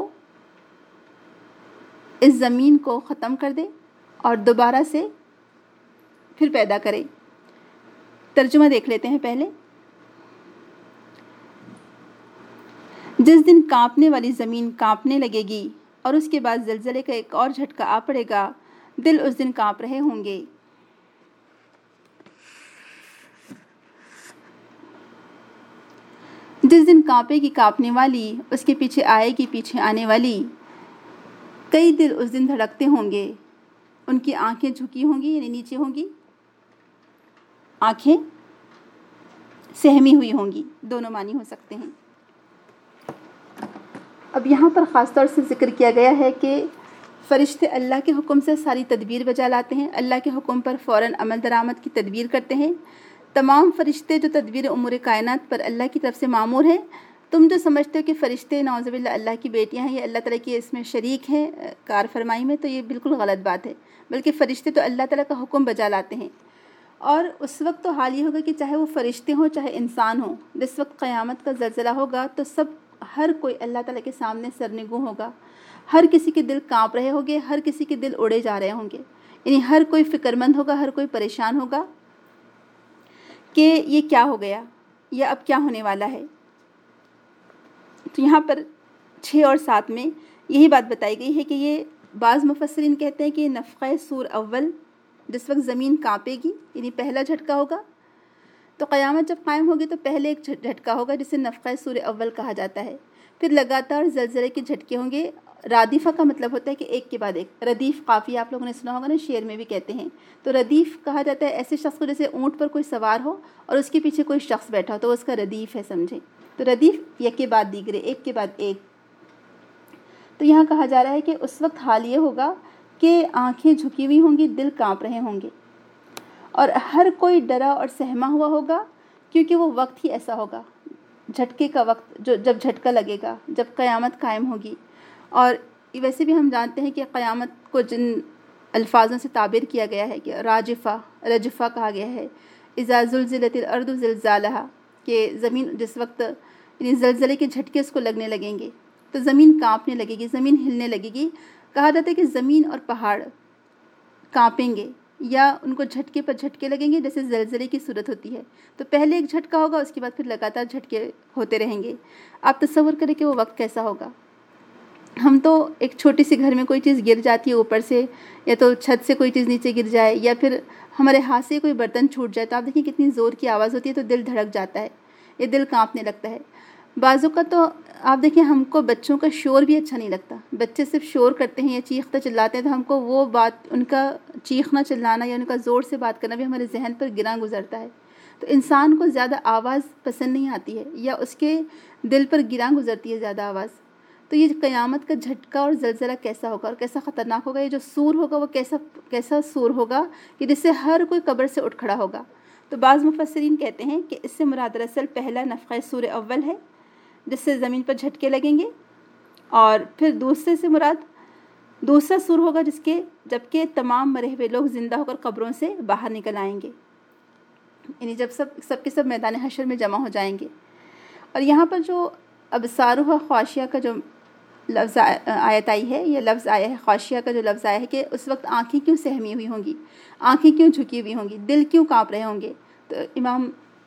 اس زمین کو ختم کر دے اور دوبارہ سے پھر پیدا کرے. ترجمہ دیکھ لیتے ہیں پہلے. جس دن کانپنے والی زمین کانپنے لگے گی اور اس کے بعد زلزلے کا ایک اور جھٹکا آ پڑے گا, دل اس دن کانپ رہے ہوں گے. جس دن کانپے گی کانپنے والی, اس کے پیچھے آئے گی پیچھے آنے والی. کئی دل اس دن دھڑکتے ہوں گے, ان کی آنکھیں جھکی ہوں گی, یعنی نیچے ہوں گی, آنکھیں سہمی ہوئی ہوں گی. دونوں معنی ہو سکتے ہیں. اب یہاں پر خاص طور سے ذکر کیا گیا ہے کہ فرشتے اللہ کے حکم سے ساری تدبیر بجا لاتے ہیں, اللہ کے حکم پر فوراً عمل درآمد کی تدبیر کرتے ہیں. تمام فرشتے جو تدبیر امور کائنات پر اللہ کی طرف سے مامور ہیں. تم جو سمجھتے ہو کہ فرشتے نعوذ باللہ اللہ کی بیٹیاں ہیں یا اللہ تعالیٰ کی اس میں شریک ہیں کار فرمائی میں, تو یہ بالکل غلط بات ہے. بلکہ فرشتے تو اللہ تعالیٰ کا حکم بجا لاتے ہیں. اور اس وقت تو حال یہ ہوگا کہ چاہے وہ فرشتے ہوں چاہے انسان ہوں, جس وقت قیامت کا زلزلہ ہوگا تو سب ہر کوئی اللہ تعالیٰ کے سامنے سرنگوں ہوگا. ہر کسی کے دل کانپ رہے ہوں گے, ہر کسی کے دل اڑے جا رہے ہوں گے. یعنی ہر کوئی فکر مند ہوگا, ہر کوئی پریشان ہوگا کہ یہ کیا ہو گیا یا اب کیا ہونے والا ہے. تو یہاں پر چھ اور سات میں یہی بات بتائی گئی ہے کہ یہ بعض مفسرین کہتے ہیں کہ نفخہ سور اول, جس وقت زمین کانپے گی, یعنی پہلا جھٹکا ہوگا. تو قیامت جب قائم ہوگی تو پہلے ایک جھٹکا ہوگا جسے نفخہ سور اول کہا جاتا ہے. پھر لگاتار زلزلے کے جھٹکے ہوں گے. رادیفہ کا مطلب ہوتا ہے کہ ایک کے بعد ایک. ردیف قافیہ آپ لوگوں نے سنا ہوگا نا, شعر میں بھی کہتے ہیں. تو ردیف کہا جاتا ہے ایسے شخص کو جیسے اونٹ پر کوئی سوار ہو اور اس کے پیچھے کوئی شخص بیٹھا ہو, تو اس کا ردیف ہے, سمجھیں. تو ردیف یک کے بعد دیگرے, ایک کے بعد ایک. تو یہاں کہا جا رہا ہے کہ اس وقت حال یہ ہوگا کہ آنکھیں جھکی ہوئی ہوں گی, دل کانپ رہے ہوں گے, اور ہر کوئی ڈرا اور سہما ہوا ہوگا, کیونکہ وہ وقت ہی ایسا ہوگا, جھٹکے کا وقت, جو جب جھٹکا لگے گا, جب قیامت قائم ہوگی. اور ویسے بھی ہم جانتے ہیں کہ قیامت کو جن الفاظوں سے تعبیر کیا گیا ہے کہ راجفہ, رجفہ کہا گیا ہے, اذا زلزلت الارض زلزالہا, کہ زمین جس وقت یعنی زلزلے کے جھٹکے اس کو لگنے لگیں گے تو زمین کانپنے لگے گی, زمین ہلنے لگے گی. کہا جاتا ہے کہ زمین اور پہاڑ کانپیں گے یا ان کو جھٹکے پر جھٹکے لگیں گے جیسے زلزلے کی صورت ہوتی ہے. تو پہلے ایک جھٹکا ہوگا, اس کے بعد پھر لگاتار جھٹکے ہوتے رہیں گے. آپ تصور کریں کہ وہ وقت کیسا ہوگا. ہم تو ایک چھوٹی سی گھر میں کوئی چیز گر جاتی ہے اوپر سے, یا تو چھت سے کوئی چیز نیچے گر جائے, یا پھر ہمارے ہاتھ سے کوئی برتن چھوٹ جائے, تو آپ دیکھیں کتنی زور کی آواز ہوتی ہے, تو دل دھڑک جاتا ہے, یہ دل کانپنے لگتا ہے. بعض اوقات تو آپ دیکھیں ہم کو بچوں کا شور بھی اچھا نہیں لگتا. بچے صرف شور کرتے ہیں یا چیختے چلاتے ہیں تو ہم کو وہ بات ان کا چیخنا چلانا یا ان کا زور سے بات کرنا بھی ہمارے ذہن پر گراں گزرتا ہے. تو انسان کو زیادہ آواز پسند نہیں آتی ہے یا اس کے دل پر گراں گزرتی ہے زیادہ آواز. تو یہ قیامت کا جھٹکا اور زلزلہ کیسا ہوگا اور کیسا خطرناک ہوگا. یہ جو سور ہوگا وہ کیسا کیسا سور ہوگا کہ جس سے ہر کوئی قبر سے اٹھ کھڑا ہوگا. تو بعض مفسرین کہتے ہیں کہ اس سے مراد دراصل پہلا نفخہ سور اول ہے جس سے زمین پر جھٹکے لگیں گے, اور پھر دوسرے سے مراد دوسرا سور ہوگا جس کے جبکہ تمام مرے ہوئے لوگ زندہ ہو کر قبروں سے باہر نکل آئیں گے, یعنی جب سب سب کے سب میدان حشر میں جمع ہو جائیں گے. اور یہاں پر جو ابصارها خاشعہ کا جو لفظ آیت آئی ہے, یہ لفظ آیا ہے خاشعہ کا جو لفظ آیا ہے کہ اس وقت آنکھیں کیوں سہمی ہوئی ہوں گی, آنکھیں کیوں جھکی ہوئی ہوں گی, دل کیوں کانپ رہے ہوں گے. تو امام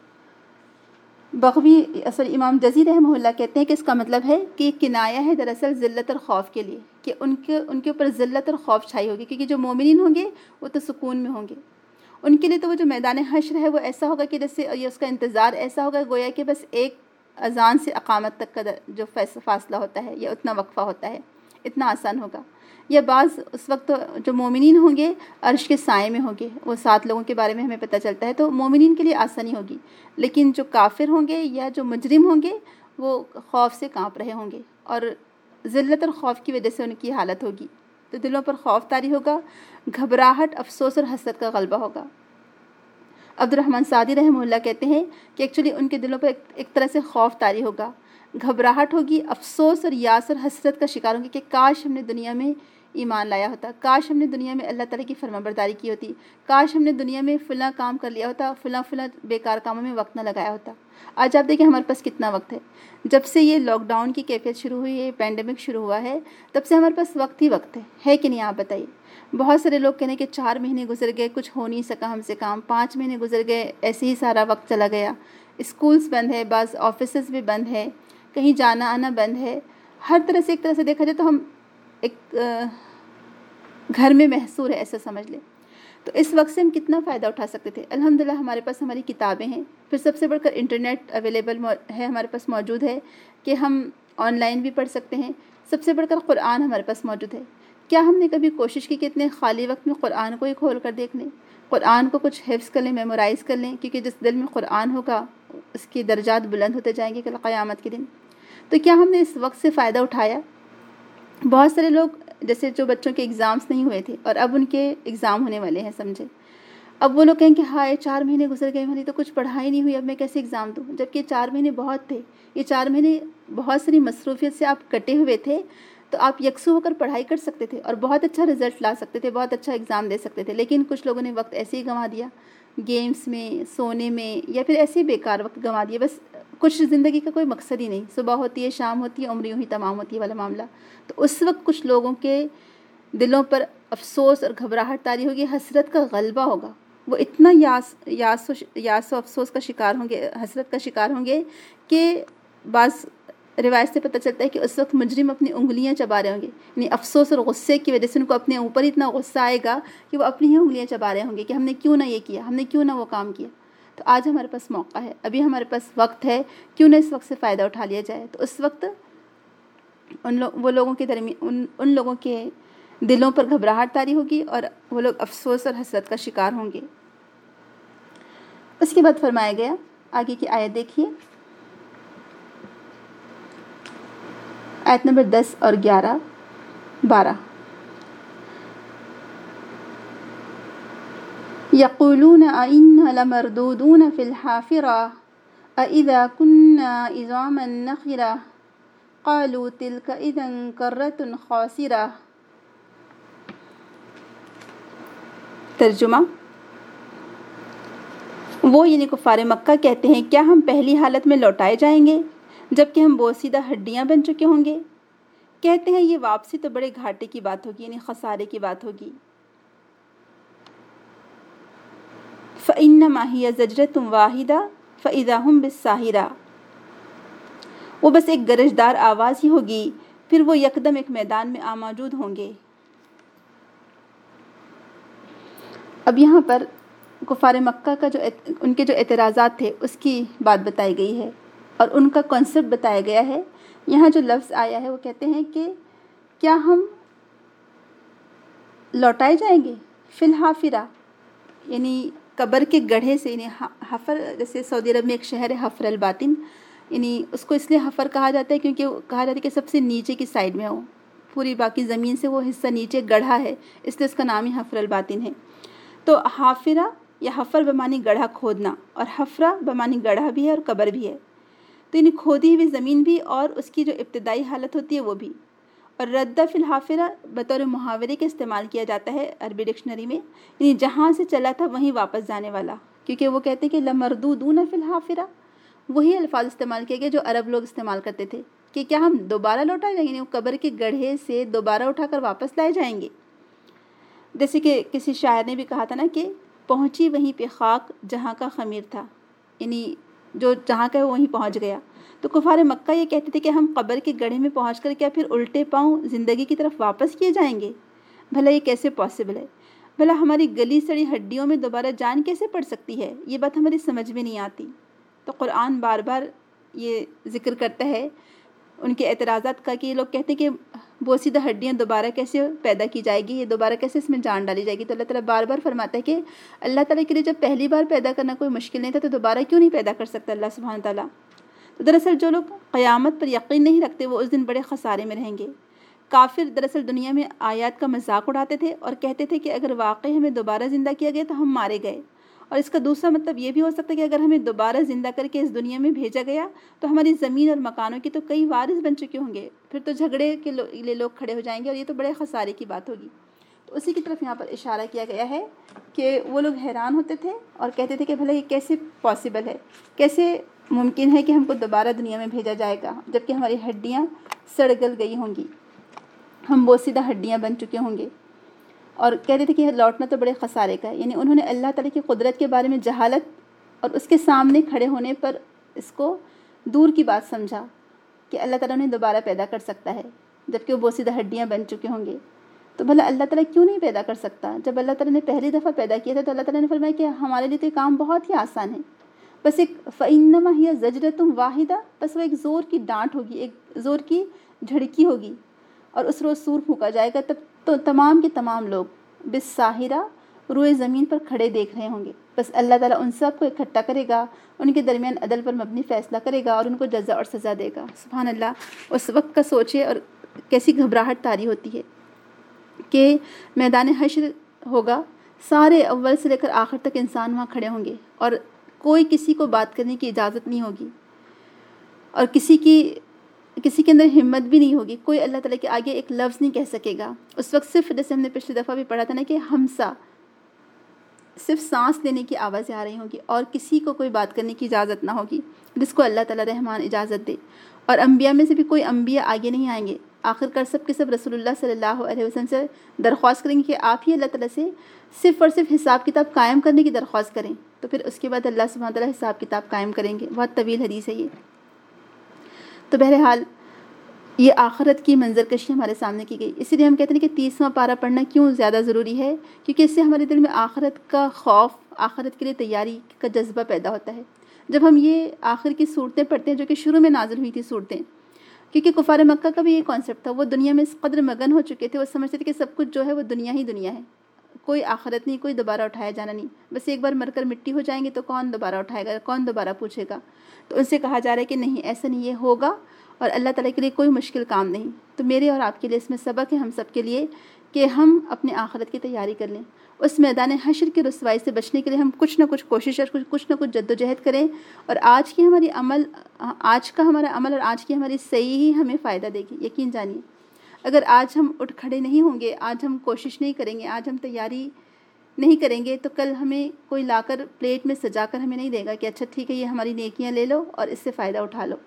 بغوی اصل امام جزی رحمہ اللہ کہتے ہیں کہ اس کا مطلب ہے کہ کنایہ ہے دراصل ذلت اور خوف کے لیے, کہ ان کے ان کے اوپر ذلت اور خوف چھائی ہوگی, کیونکہ جو مومنین ہوں گے وہ تو سکون میں ہوں گے. ان کے لیے تو وہ جو میدان حشر ہے وہ ایسا ہوگا کہ جیسے یہ اس کا انتظار ایسا ہوگا گویا کہ بس ایک اذان سے اقامت تک کا جو فاصلہ ہوتا ہے یا اتنا وقفہ ہوتا ہے, اتنا آسان ہوگا. یا بعض اس وقت جو مومنین ہوں گے عرش کے سائے میں ہوں گے, وہ سات لوگوں کے بارے میں ہمیں پتہ چلتا ہے, تو مومنین کے لیے آسانی ہوگی. لیکن جو کافر ہوں گے یا جو مجرم ہوں گے وہ خوف سے کانپ رہے ہوں گے, اور ذلت اور خوف کی وجہ سے ان کی حالت ہوگی. تو دلوں پر خوف طاری ہوگا, گھبراہٹ, افسوس اور حسرت کا غلبہ ہوگا. عبد الرحمن سعدی رحمہ اللہ کہتے ہیں کہ ایکچولی ان کے دلوں پر ایک, ایک طرح سے خوف طاری ہوگا, گھبراہٹ ہوگی, افسوس اور یاس اور حسرت کا شکار ہوں گے کہ کاش ہم نے دنیا میں ایمان لایا ہوتا, کاش ہم نے دنیا میں اللہ تعالیٰ کی فرما برداری کی ہوتی, کاش ہم نے دنیا میں فلاں کام کر لیا ہوتا, فلاں فلاں بیکار کاموں میں وقت نہ لگایا ہوتا. آج آپ دیکھیں ہمارے پاس کتنا وقت ہے. جب سے یہ لاک ڈاؤن کی کیفیت شروع ہوئی ہے, پینڈیمک شروع ہوا ہے, تب سے ہمارے پاس وقت ہی وقت ہے ہے کہ نہیں, آپ بتائیے. بہت سارے لوگ کہنے کہ چار مہینے گزر گئے, کچھ ہو نہیں سکا ہم سے کام, پانچ مہینے گزر گئے, ایسے ہی سارا وقت چلا گیا. اسکولز بند ہے, بعض آفیسز بھی بند ہے, کہیں جانا آنا بند ہے. ہر طرح سے ایک طرح سے دیکھا جائے تو ہم ایک گھر میں محصور ہے ایسا سمجھ لیں. تو اس وقت سے ہم کتنا فائدہ اٹھا سکتے تھے. الحمدللہ ہمارے پاس ہماری کتابیں ہیں, پھر سب سے بڑھ کر انٹرنیٹ اویلیبل ہے, ہمارے پاس موجود ہے کہ ہم آن لائن بھی پڑھ سکتے ہیں. سب سے بڑھ کر قرآن ہمارے پاس موجود ہے. کیا ہم نے کبھی کوشش کی کہ اتنے خالی وقت میں قرآن کو ہی کھول کر دیکھ لیں, قرآن کو کچھ حفظ کر لیں, میمورائز کر لیں, کیونکہ جس دل میں قرآن ہوگا اس کے درجات بلند ہوتے جائیں گے کل قیامت کے دن. تو کیا ہم نے اس وقت سے فائدہ اٹھایا؟ بہت سارے لوگ جیسے جو بچوں کے ایگزامس نہیں ہوئے تھے اور اب ان کے ایگزام ہونے والے ہیں سمجھے, اب وہ لوگ کہیں کہ ہائے چار مہینے گزر گئے, ہماری تو کچھ پڑھائی نہیں ہوئی, اب میں کیسے ایگزام دوں. جبکہ یہ چار مہینے بہت تھے, یہ چار مہینے بہت ساری مصروفیت سے آپ کٹے ہوئے تھے, تو آپ یکسو ہو کر پڑھائی کر سکتے تھے اور بہت اچھا رزلٹ لا سکتے تھے, بہت اچھا ایگزام دے سکتے تھے. لیکن کچھ لوگوں نے وقت ایسے ہی گنوا دیا, گیمز میں, سونے میں, یا پھر ایسے ہی بیکار وقت گنوا دیا. بس کچھ زندگی کا کوئی مقصد ہی نہیں, صبح ہوتی ہے شام ہوتی ہے, عمر یوں ہی تمام ہوتی ہے والا معاملہ. تو اس وقت کچھ لوگوں کے دلوں پر افسوس اور گھبراہٹ طاری ہوگی, حسرت کا غلبہ ہوگا. وہ اتنا یاس یاس و یاس و افسوس کا شکار ہوں گے, حسرت کا شکار ہوں گے کہ بعض روایت سے پتہ چلتا ہے کہ اس وقت مجرم اپنی انگلیاں چبا رہے ہوں گے, یعنی افسوس اور غصے کی وجہ سے ان کو اپنے اوپر اتنا غصہ آئے گا کہ وہ اپنی ہی انگلیاں چبا رہے ہوں گے کہ ہم نے کیوں نہ یہ کیا, ہم نے کیوں نہ وہ کام کیا. تو آج ہمارے پاس موقع ہے, ابھی ہمارے پاس وقت ہے, کیوں نہ اس وقت سے فائدہ اٹھا لیا جائے. تو اس وقت ان لوگ وہ لوگوں کے درمیان ان ان لوگوں کے دلوں پر گھبراہٹ طاری ہوگی اور وہ لوگ افسوس اور حسرت کا شکار ہوں گے. اس کے بعد فرمایا گیا, آگے کی آیت دیکھیے, آیت نمبر دس اور گیارہ بارہ. یقولون ائنا لمردودون فی الحافرہ اذا كنا عظاما نخرہ قالوا تلك اذا کرۃ خاسرہ. ترجمہ, وہ یعنی کفار مکہ کہتے ہیں کیا ہم پہلی حالت میں لوٹائے جائیں گے جبکہ ہم بوسیدہ ہڈیاں بن چکے ہوں گے. کہتے ہیں یہ واپسی تو بڑے گھاٹے کی بات ہوگی, یعنی خسارے کی بات ہوگی. فإنما هي زجرة واحدة فإذا هم بالساهرة. وہ بس ایک گرجدار آواز ہی ہوگی, پھر وہ یکدم ایک میدان میں آموجود ہوں گے. اب یہاں پر کفار مکہ کا جو ان کے جو اعتراضات تھے اس کی بات بتائی گئی ہے. اور ان کا کانسیپٹ بتایا گیا ہے۔ یہاں جو لفظ آیا ہے وہ کہتے ہیں کہ کیا ہم لوٹائے جائیں گے فی الحافرہ، یعنی قبر کے گڑھے سے، یعنی حفر، جیسے سعودی عرب میں ایک شہر ہے حفر الباطن، یعنی اس کو اس لیے حفر کہا جاتا ہے کیونکہ کہا جاتا ہے کہ سب سے نیچے کی سائڈ میں ہو، پوری باقی زمین سے وہ حصہ نیچے گڑھا ہے، اس لیے اس کا نام ہی حفر الباطن ہے۔ تو حافرہ یا حفر بمانی گڑھا کھودنا، اور حفرہ بمانی گڑھا بھی ہے اور قبر بھی ہے، تو یعنی کھودی ہوئی زمین بھی اور اس کی جو ابتدائی حالت ہوتی ہے وہ بھی۔ اور ردہ فی الحافرہ بطور محاورے کے استعمال کیا جاتا ہے عربی ڈکشنری میں، یعنی جہاں سے چلا تھا وہیں واپس جانے والا، کیونکہ وہ کہتے ہیں کہ لمردودون فی الحافرہ، وہی الفاظ استعمال کیے گئے جو عرب لوگ استعمال کرتے تھے کہ کیا ہم دوبارہ لوٹائے جائیں گے، یعنی قبر کے گڑھے سے دوبارہ اٹھا کر واپس لائے جائیں گے۔ جیسے کہ کسی شاعر نے بھی کہا تھا نا کہ پہنچی وہیں پہ خاک جہاں کا خمیر تھا، یعنی جو جہاں کا ہے وہیں پہنچ گیا۔ تو کفار مکہ یہ کہتے تھے کہ ہم قبر کے گڑھے میں پہنچ کر کیا پھر الٹے پاؤں زندگی کی طرف واپس کیے جائیں گے؟ بھلا یہ کیسے پاسبل ہے؟ بھلا ہماری گلی سڑی ہڈیوں میں دوبارہ جان کیسے پڑ سکتی ہے؟ یہ بات ہماری سمجھ میں نہیں آتی۔ تو قرآن بار بار یہ ذکر کرتا ہے ان کے اعتراضات کا کہ یہ لوگ کہتے ہیں کہ بوسیدہ ہڈیاں دوبارہ کیسے پیدا کی جائے گی، یہ دوبارہ کیسے اس میں جان ڈالی جائے گی؟ تو اللہ تعالیٰ بار بار فرماتا ہے کہ اللہ تعالیٰ کے لیے جب پہلی بار پیدا کرنا کوئی مشکل نہیں تھا تو دوبارہ کیوں نہیں پیدا کر سکتا اللہ سبحانہ تعالیٰ؟ تو دراصل جو لوگ قیامت پر یقین نہیں رکھتے وہ اس دن بڑے خسارے میں رہیں گے۔ کافر دراصل دنیا میں آیات کا مذاق اڑاتے تھے اور کہتے تھے کہ اگر واقعی ہمیں دوبارہ زندہ کیا گیا تو ہم مارے گئے، اور اس کا دوسرا مطلب یہ بھی ہو سکتا ہے کہ اگر ہمیں دوبارہ زندہ کر کے اس دنیا میں بھیجا گیا تو ہماری زمین اور مکانوں کی تو کئی وارث بن چکے ہوں گے، پھر تو جھگڑے کے لیے لوگ کھڑے ہو جائیں گے اور یہ تو بڑے خسارے کی بات ہوگی۔ تو اسی کی طرف یہاں پر اشارہ کیا گیا ہے کہ وہ لوگ حیران ہوتے تھے اور کہتے تھے کہ بھلا یہ کیسے پاسبل ہے، کیسے ممکن ہے کہ ہم کو دوبارہ دنیا میں بھیجا جائے گا جبکہ ہماری ہڈیاں سڑ گل گئی ہوں گی، ہم بوسیدہ ہڈیاں بن چکے ہوں گے، اور کہتے تھے کہ لوٹنا تو بڑے خسارے کا ہے۔ یعنی انہوں نے اللہ تعالیٰ کی قدرت کے بارے میں جہالت اور اس کے سامنے کھڑے ہونے پر اس کو دور کی بات سمجھا کہ اللہ تعالیٰ انہیں دوبارہ پیدا کر سکتا ہے جبکہ وہ بوسیدہ ہڈیاں بن چکے ہوں گے۔ تو بھلا اللہ تعالیٰ کیوں نہیں پیدا کر سکتا؟ جب اللہ تعالیٰ نے پہلی دفعہ پیدا کیا تھا تو اللہ تعالیٰ نے فرمایا کہ ہمارے لیے تو یہ کام بہت ہی آسان ہے، بس ایک فَإِنَّمَا هِيَ زَجْرَةٌ وَاحِدَةٌ، بس وہ ایک زور کی ڈانٹ ہوگی، ایک زور کی جھڑکی ہوگی، اور اس روز سور پھونکا جائے گا، تب تو تمام کے تمام لوگ بالساہرہ روئے زمین پر کھڑے دیکھ رہے ہوں گے۔ بس اللہ تعالیٰ ان سب کو اکٹھا کرے گا، ان کے درمیان عدل پر مبنی فیصلہ کرے گا اور ان کو جزا اور سزا دے گا۔ سبحان اللہ، اس وقت کا سوچے اور کیسی گھبراہٹ طاری ہوتی ہے کہ میدان حشر ہوگا، سارے اول سے لے کر آخر تک انسان وہاں کھڑے ہوں گے اور کوئی کسی کو بات کرنے کی اجازت نہیں ہوگی اور کسی کی کسی کے اندر ہمت بھی نہیں ہوگی، کوئی اللہ تعالیٰ کے آگے ایک لفظ نہیں کہہ سکے گا۔ اس وقت صرف جیسے ہم نے پچھلی دفعہ بھی پڑھا تھا نا کہ ہمسا، صرف سانس لینے کی آوازیں آ رہی ہوں گی اور کسی کو کوئی بات کرنے کی اجازت نہ ہوگی جس کو اللہ تعالیٰ رحمان اجازت دے، اور انبیاء میں سے بھی کوئی انبیاء آگے نہیں آئیں گے۔ آخر کار سب کے سب رسول اللہ صلی اللہ علیہ وسلم سے درخواست کریں گے کہ آپ ہی اللہ تعالیٰ سے صرف اور صرف حساب کتاب قائم کرنے کی درخواست کریں، تو پھر اس کے بعد اللہ سبحانہ تعالیٰ حساب کتاب قائم کریں گے۔ بہت طویل حدیث ہے یہ۔ تو بہرحال یہ آخرت کی منظر کشی ہمارے سامنے کی گئی، اسی لیے ہم کہتے ہیں کہ تیسواں پارہ پڑھنا کیوں زیادہ ضروری ہے، کیونکہ اس سے ہمارے دل میں آخرت کا خوف، آخرت کے لیے تیاری کا جذبہ پیدا ہوتا ہے۔ جب ہم یہ آخر کی صورتیں پڑھتے ہیں جو کہ شروع میں نازل ہوئی تھی صورتیں، کیونکہ کفار مکہ کا بھی یہ کانسیپٹ تھا، وہ دنیا میں اس قدر مگن ہو چکے تھے، وہ سمجھتے تھے کہ سب کچھ جو ہے وہ دنیا ہی دنیا ہے، کوئی آخرت نہیں، کوئی دوبارہ اٹھایا جانا نہیں، بس ایک بار مر کر مٹی ہو جائیں گے تو کون دوبارہ اٹھائے گا، کون دوبارہ پوچھے گا۔ تو ان سے کہا جا رہا ہے کہ نہیں، ایسا نہیں، یہ ہوگا اور اللہ تعالیٰ کے لیے کوئی مشکل کام نہیں۔ تو میرے اور آپ کے لیے اس میں سبق ہے، ہم سب کے لیے، کہ ہم اپنے آخرت کی تیاری کر لیں، اس میدان حشر کی رسوائی سے بچنے کے لیے ہم کچھ نہ کچھ کوشش اور کچھ کچھ نہ کچھ جد و جہد کریں، اور آج کی ہماری عمل آج کا ہمارا عمل اور آج کی ہماری صحیح ہی ہمیں فائدہ دے گی، یقین جانیے۔ اگر آج ہم اٹھ کھڑے نہیں ہوں گے، آج ہم کوشش نہیں کریں گے، آج ہم تیاری نہیں کریں گے، تو کل ہمیں کوئی لا کر پلیٹ میں سجا کر ہمیں نہیں دے گا کہ اچھا ٹھیک ہے یہ ہماری نیکیاں لے لو اور اس سے فائدہ اٹھا لو۔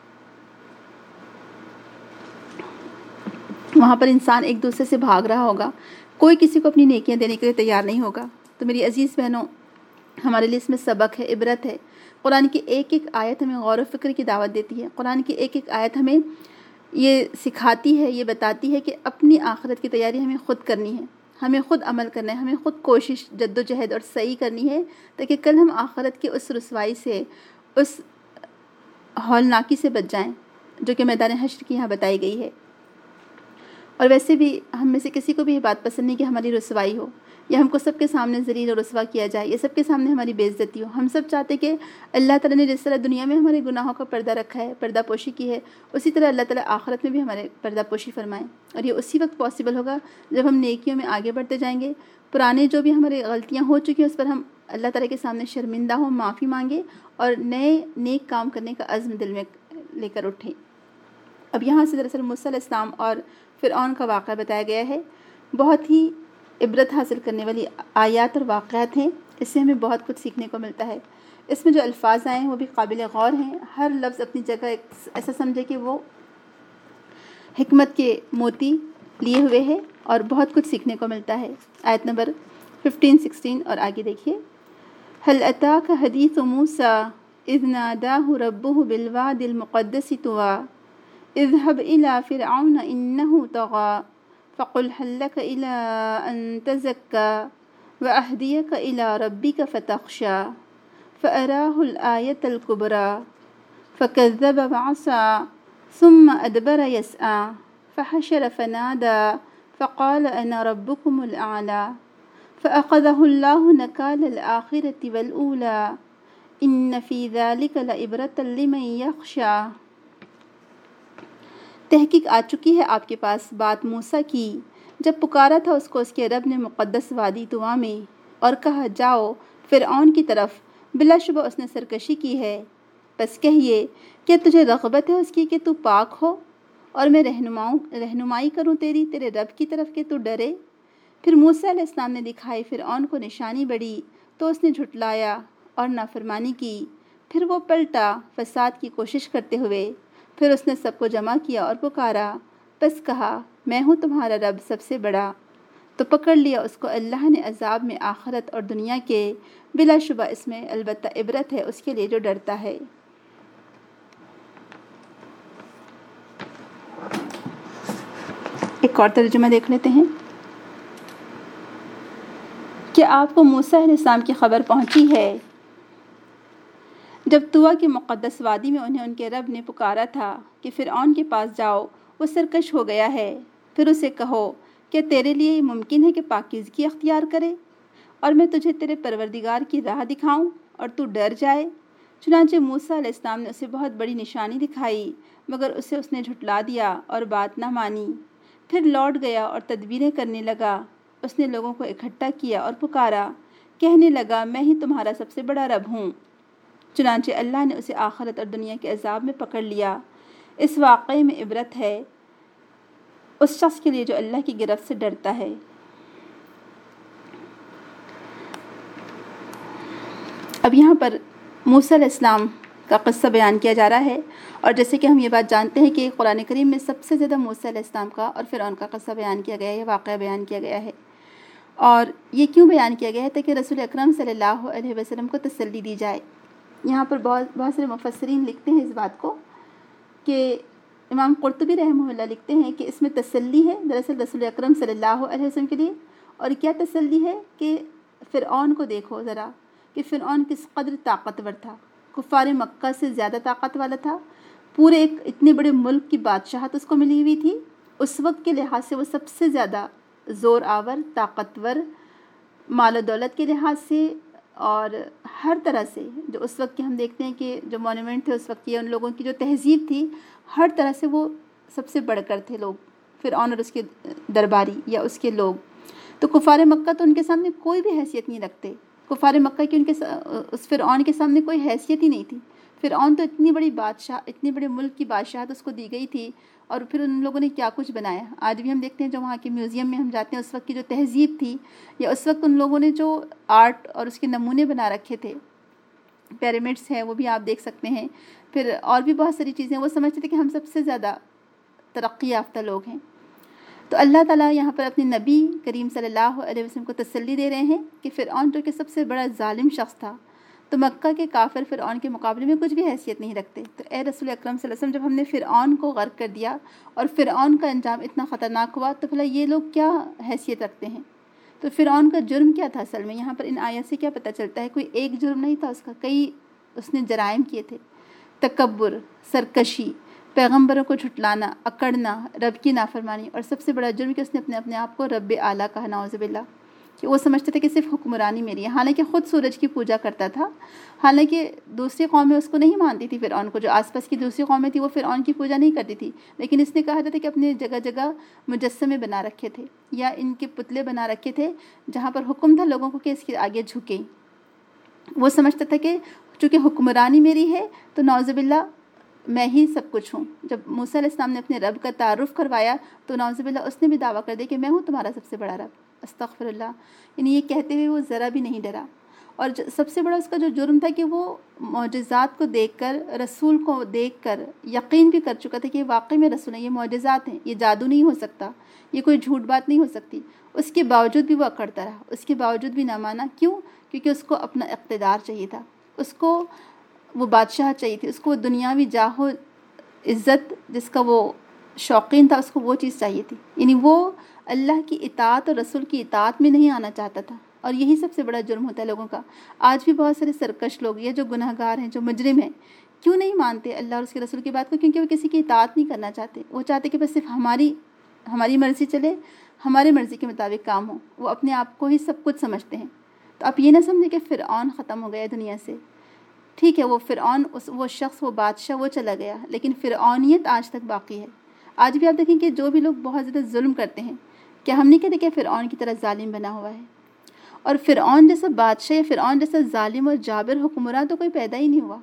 وہاں پر انسان ایک دوسرے سے بھاگ رہا ہوگا، کوئی کسی کو اپنی نیکیاں دینے کے لیے تیار نہیں ہوگا۔ تو میری عزیز بہنوں، ہمارے لیے اس میں سبق ہے، عبرت ہے۔ قرآن کی ایک ایک آیت ہمیں غور و فکر کی دعوت دیتی ہے، قرآن کی ایک ایک آیت ہمیں یہ سکھاتی ہے، یہ بتاتی ہے کہ اپنی آخرت کی تیاری ہمیں خود کرنی ہے، ہمیں خود عمل کرنا ہے، ہمیں خود کوشش، جد و جہد اور صحیح کرنی ہے، تاکہ کل ہم آخرت کی اس رسوائی سے، اس ہولناکی سے بچ جائیں، جو کہ میدان حشر کی یہاں بتائی گئی ہے۔ اور ویسے بھی ہم میں سے کسی کو بھی یہ بات پسند نہیں کہ ہماری رسوائی ہو، یا ہم کو سب کے سامنے ذلیل اور رسوا کیا جائے، یا سب کے سامنے ہماری بے عزتی ہو۔ ہم سب چاہتے کہ اللہ تعالیٰ نے جس طرح دنیا میں ہمارے گناہوں کا پردہ رکھا ہے، پردہ پوشی کی ہے، اسی طرح اللہ تعالیٰ آخرت میں بھی ہمارے پردہ پوشی فرمائیں۔ اور یہ اسی وقت پاسبل ہوگا جب ہم نیکیوں میں آگے بڑھتے جائیں گے، پرانے جو بھی ہمارے غلطیاں ہو چکی ہیں اس پر ہم اللہ تعالیٰ کے سامنے شرمندہ ہوں، معافی مانگے اور نئے نیک کام کرنے کا عزم دل میں لے کر اٹھیں۔ اب یہاں سے دراصل موسیٰ علیہ السلام اور فرعون کا واقعہ بتایا گیا ہے۔ بہت ہی عبرت حاصل کرنے والی آیات اور واقعات ہیں، اس سے ہمیں بہت کچھ سیکھنے کو ملتا ہے۔ اس میں جو الفاظ آئے ہیں وہ بھی قابل غور ہیں، ہر لفظ اپنی جگہ ایسا سمجھے کہ وہ حکمت کے موتی لیے ہوئے ہے اور بہت کچھ سیکھنے کو ملتا ہے۔ آیت نمبر ففٹین سکسٹین اور آگے دیکھیے، هل اتاک حدیث موسیٰ اذ ناداہ ربہ بالواد المقدس طویٰ اذهب إلى فرعون إنه طغى فقل هل لك إلى أن تزكى وأهديك إلى ربك فتخشى فأراه الآية الكبرى فكذب وعصى ثم أدبر يسعى فحشر فنادى فقال أنا ربكم الأعلى فأخذه الله نكال الآخرة والأولى إن في ذلك لعبرة لمن يخشى۔ تحقیق آ چکی ہے آپ کے پاس بات موسیٰ کی جب پکارا تھا اس کو اس کے رب نے مقدس وادی طویٰ میں اور کہا جاؤ فرعون کی طرف، بلا شبہ اس نے سرکشی کی ہے، بس کہیے کہ تجھے رغبت ہے اس کی کہ تو پاک ہو اور میں رہنماؤں رہنمائی کروں تیری تیرے رب کی طرف کہ تو ڈرے۔ پھر موسیٰ علیہ السلام نے دکھائی فرعون کو نشانی بڑی تو اس نے جھٹلایا اور نافرمانی کی، پھر وہ پلٹا فساد کی کوشش کرتے ہوئے، پھر اس نے سب کو جمع کیا اور پکارا، بس کہا میں ہوں تمہارا رب سب سے بڑا، تو پکڑ لیا اس کو اللہ نے عذاب میں آخرت اور دنیا کے، بلا شبہ اس میں البتہ عبرت ہے اس کے لیے جو ڈرتا ہے۔ ایک اور ترجمہ دیکھ لیتے ہیں کہ آپ کو موسیٰ علیہ السلام کی خبر پہنچی ہے جب طویٰ کی مقدس وادی میں انہیں ان کے رب نے پکارا تھا کہ فرعون کے پاس جاؤ، وہ سرکش ہو گیا ہے، پھر اسے کہو کہ تیرے لیے یہ ممکن ہے کہ پاکیزگی اختیار کرے اور میں تجھے تیرے پروردگار کی راہ دکھاؤں اور تو ڈر جائے۔ چنانچہ موسیٰ علیہ السلام نے اسے بہت بڑی نشانی دکھائی مگر اسے اس نے جھٹلا دیا اور بات نہ مانی، پھر لوٹ گیا اور تدبیریں کرنے لگا۔ اس نے لوگوں کو اکٹھا کیا اور پکارا، کہنے لگا میں ہی تمہارا سب سے بڑا رب ہوں۔ چنانچہ اللہ نے اسے آخرت اور دنیا کے عذاب میں پکڑ لیا۔ اس واقعے میں عبرت ہے اس شخص کے لیے جو اللہ کی گرفت سے ڈرتا ہے۔ اب یہاں پر موسیٰ علیہ السلام کا قصہ بیان کیا جا رہا ہے، اور جیسے کہ ہم یہ بات جانتے ہیں کہ قرآن کریم میں سب سے زیادہ موسیٰ علیہ السلام کا اور فرعون کا قصہ بیان کیا گیا ہے، واقعہ بیان کیا گیا ہے۔ اور یہ کیوں بیان کیا گیا ہے؟ تاکہ رسول اکرم صلی اللہ علیہ وسلم کو تسلی دی جائے۔ یہاں پر بہت بہت سارے مفسرین لکھتے ہیں اس بات کو کہ امام قرطبی رحمہ اللہ لکھتے ہیں کہ اس میں تسلی ہے دراصل رسول اکرم صلی اللہ علیہ وسلم کے لیے۔ اور کیا تسلی ہے کہ فرعون کو دیکھو ذرا کہ فرعون کس قدر طاقتور تھا، کفار مکہ سے زیادہ طاقت والا تھا، پورے ایک اتنے بڑے ملک کی بادشاہت اس کو ملی ہوئی تھی، اس وقت کے لحاظ سے وہ سب سے زیادہ زور آور، طاقتور، مال و دولت کے لحاظ سے اور ہر طرح سے، جو اس وقت کے ہم دیکھتے ہیں کہ جو مونومنٹ تھے اس وقت کی ان لوگوں کی جو تہذیب تھی، ہر طرح سے وہ سب سے بڑھ کر تھے لوگ، فرعون اور اس کے درباری یا اس کے لوگ۔ تو کفار مکہ تو ان کے سامنے کوئی بھی حیثیت نہیں رکھتے، کفار مکہ کی ان کے اس فرعون کے سامنے کوئی حیثیت ہی نہیں تھی۔ فرعون تو اتنی بڑی بادشاہ، اتنی بڑے ملک کی بادشاہت اس کو دی گئی تھی، اور پھر ان لوگوں نے کیا کچھ بنایا۔ آج بھی ہم دیکھتے ہیں جو وہاں کے میوزیم میں ہم جاتے ہیں، اس وقت کی جو تہذیب تھی یا اس وقت ان لوگوں نے جو آرٹ اور اس کے نمونے بنا رکھے تھے، پیرامڈس ہیں وہ بھی آپ دیکھ سکتے ہیں، پھر اور بھی بہت ساری چیزیں، وہ سمجھتے تھے کہ ہم سب سے زیادہ ترقی یافتہ لوگ ہیں۔ تو اللہ تعالیٰ یہاں پر اپنے نبی کریم صلی اللہ علیہ وسلم کو تسلی دے رہے ہیں کہ فرعون جو کہ سب سے بڑا ظالم شخص تھا، تو مکہ کے کافر فرعون کے مقابلے میں کچھ بھی حیثیت نہیں رکھتے۔ تو اے رسول اکرم صلی اللہ علیہ وسلم، جب ہم نے فرعون کو غرق کر دیا اور فرعون کا انجام اتنا خطرناک ہوا، تو بھلا یہ لوگ کیا حیثیت رکھتے ہیں؟ تو فرعون کا جرم کیا تھا اصل میں؟ یہاں پر ان آیات سے کیا پتہ چلتا ہے؟ کوئی ایک جرم نہیں تھا اس کا، کئی اس نے جرائم کیے تھے۔ تکبر، سرکشی، پیغمبروں کو جھٹلانا، اکڑنا، رب کی نافرمانی، اور سب سے بڑا جرم کہ اس نے اپنے اپنے آپ کو رب اعلیٰ کہا، نعوذ باللہ، کہ وہ سمجھتا تھا کہ صرف حکمرانی میری ہے، حالانکہ خود سورج کی پوجا کرتا تھا، حالانکہ دوسری قومیں اس کو نہیں مانتی تھی، فرعون کو، جو آس پاس کی دوسری قومیں تھیں وہ فرعون کی پوجا نہیں کرتی تھی، لیکن اس نے کہا تھا کہ اپنے جگہ جگہ مجسمے بنا رکھے تھے یا ان کے پتلے بنا رکھے تھے جہاں پر حکم تھا لوگوں کو کہ اس کے آگے جھکیں۔ وہ سمجھتا تھا کہ چونکہ حکمرانی میری ہے تو نعوذ باللہ میں ہی سب کچھ ہوں۔ جب موسیٰ علیہ السلام نے اپنے رب کا تعارف کروایا تو نعوذ باللہ اس نے بھی دعویٰ کر دیا کہ میں ہوں تمہارا سب سے بڑا رب، استغفر اللہ، یعنی یہ کہتے ہوئے وہ ذرا بھی نہیں ڈرا۔ اور سب سے بڑا اس کا جو جرم تھا کہ وہ معجزات کو دیکھ کر، رسول کو دیکھ کر یقین بھی کر چکا تھا کہ واقعی میں رسول ہیں، یہ معجزات ہیں، یہ جادو نہیں ہو سکتا، یہ کوئی جھوٹ بات نہیں ہو سکتی۔ اس کے باوجود بھی وہ اکڑتا رہا، اس کے باوجود بھی نہ مانا۔ کیوں؟ کیونکہ اس کو اپنا اقتدار چاہیے تھا، اس کو وہ بادشاہ چاہیے تھی، اس کو وہ دنیاوی جاہ و عزت جس کا وہ شوقین تھا، اس کو وہ چیز چاہیے تھی، یعنی وہ اللہ کی اطاعت اور رسول کی اطاعت میں نہیں آنا چاہتا تھا۔ اور یہی سب سے بڑا جرم ہوتا ہے لوگوں کا۔ آج بھی بہت سارے سرکش لوگ یہ جو گناہ گار ہیں، جو مجرم ہیں، کیوں نہیں مانتے اللہ اور اس کے رسول کی بات کو؟ کیونکہ وہ کسی کی اطاعت نہیں کرنا چاہتے، وہ چاہتے کہ بس صرف ہماری ہماری مرضی چلے، ہماری مرضی کے مطابق کام ہو، وہ اپنے آپ کو ہی سب کچھ سمجھتے ہیں۔ تو آپ یہ نہ سمجھیں کہ فرعون ختم ہو گیا دنیا سے، ٹھیک ہے وہ فرعون اس وہ شخص وہ بادشاہ وہ چلا گیا، لیکن فرعونیت آج تک باقی ہے۔ آج بھی آپ دیکھیں کہ جو بھی لوگ بہت زیادہ ظلم کرتے ہیں، کیا ہم نہیں کہتے کہ فرعون کی طرح ظالم بنا ہوا ہے؟ اور فرعون جیسا بادشاہ یا فرعون جیسا ظالم اور جابر حکمراں تو کوئی پیدا ہی نہیں ہوا۔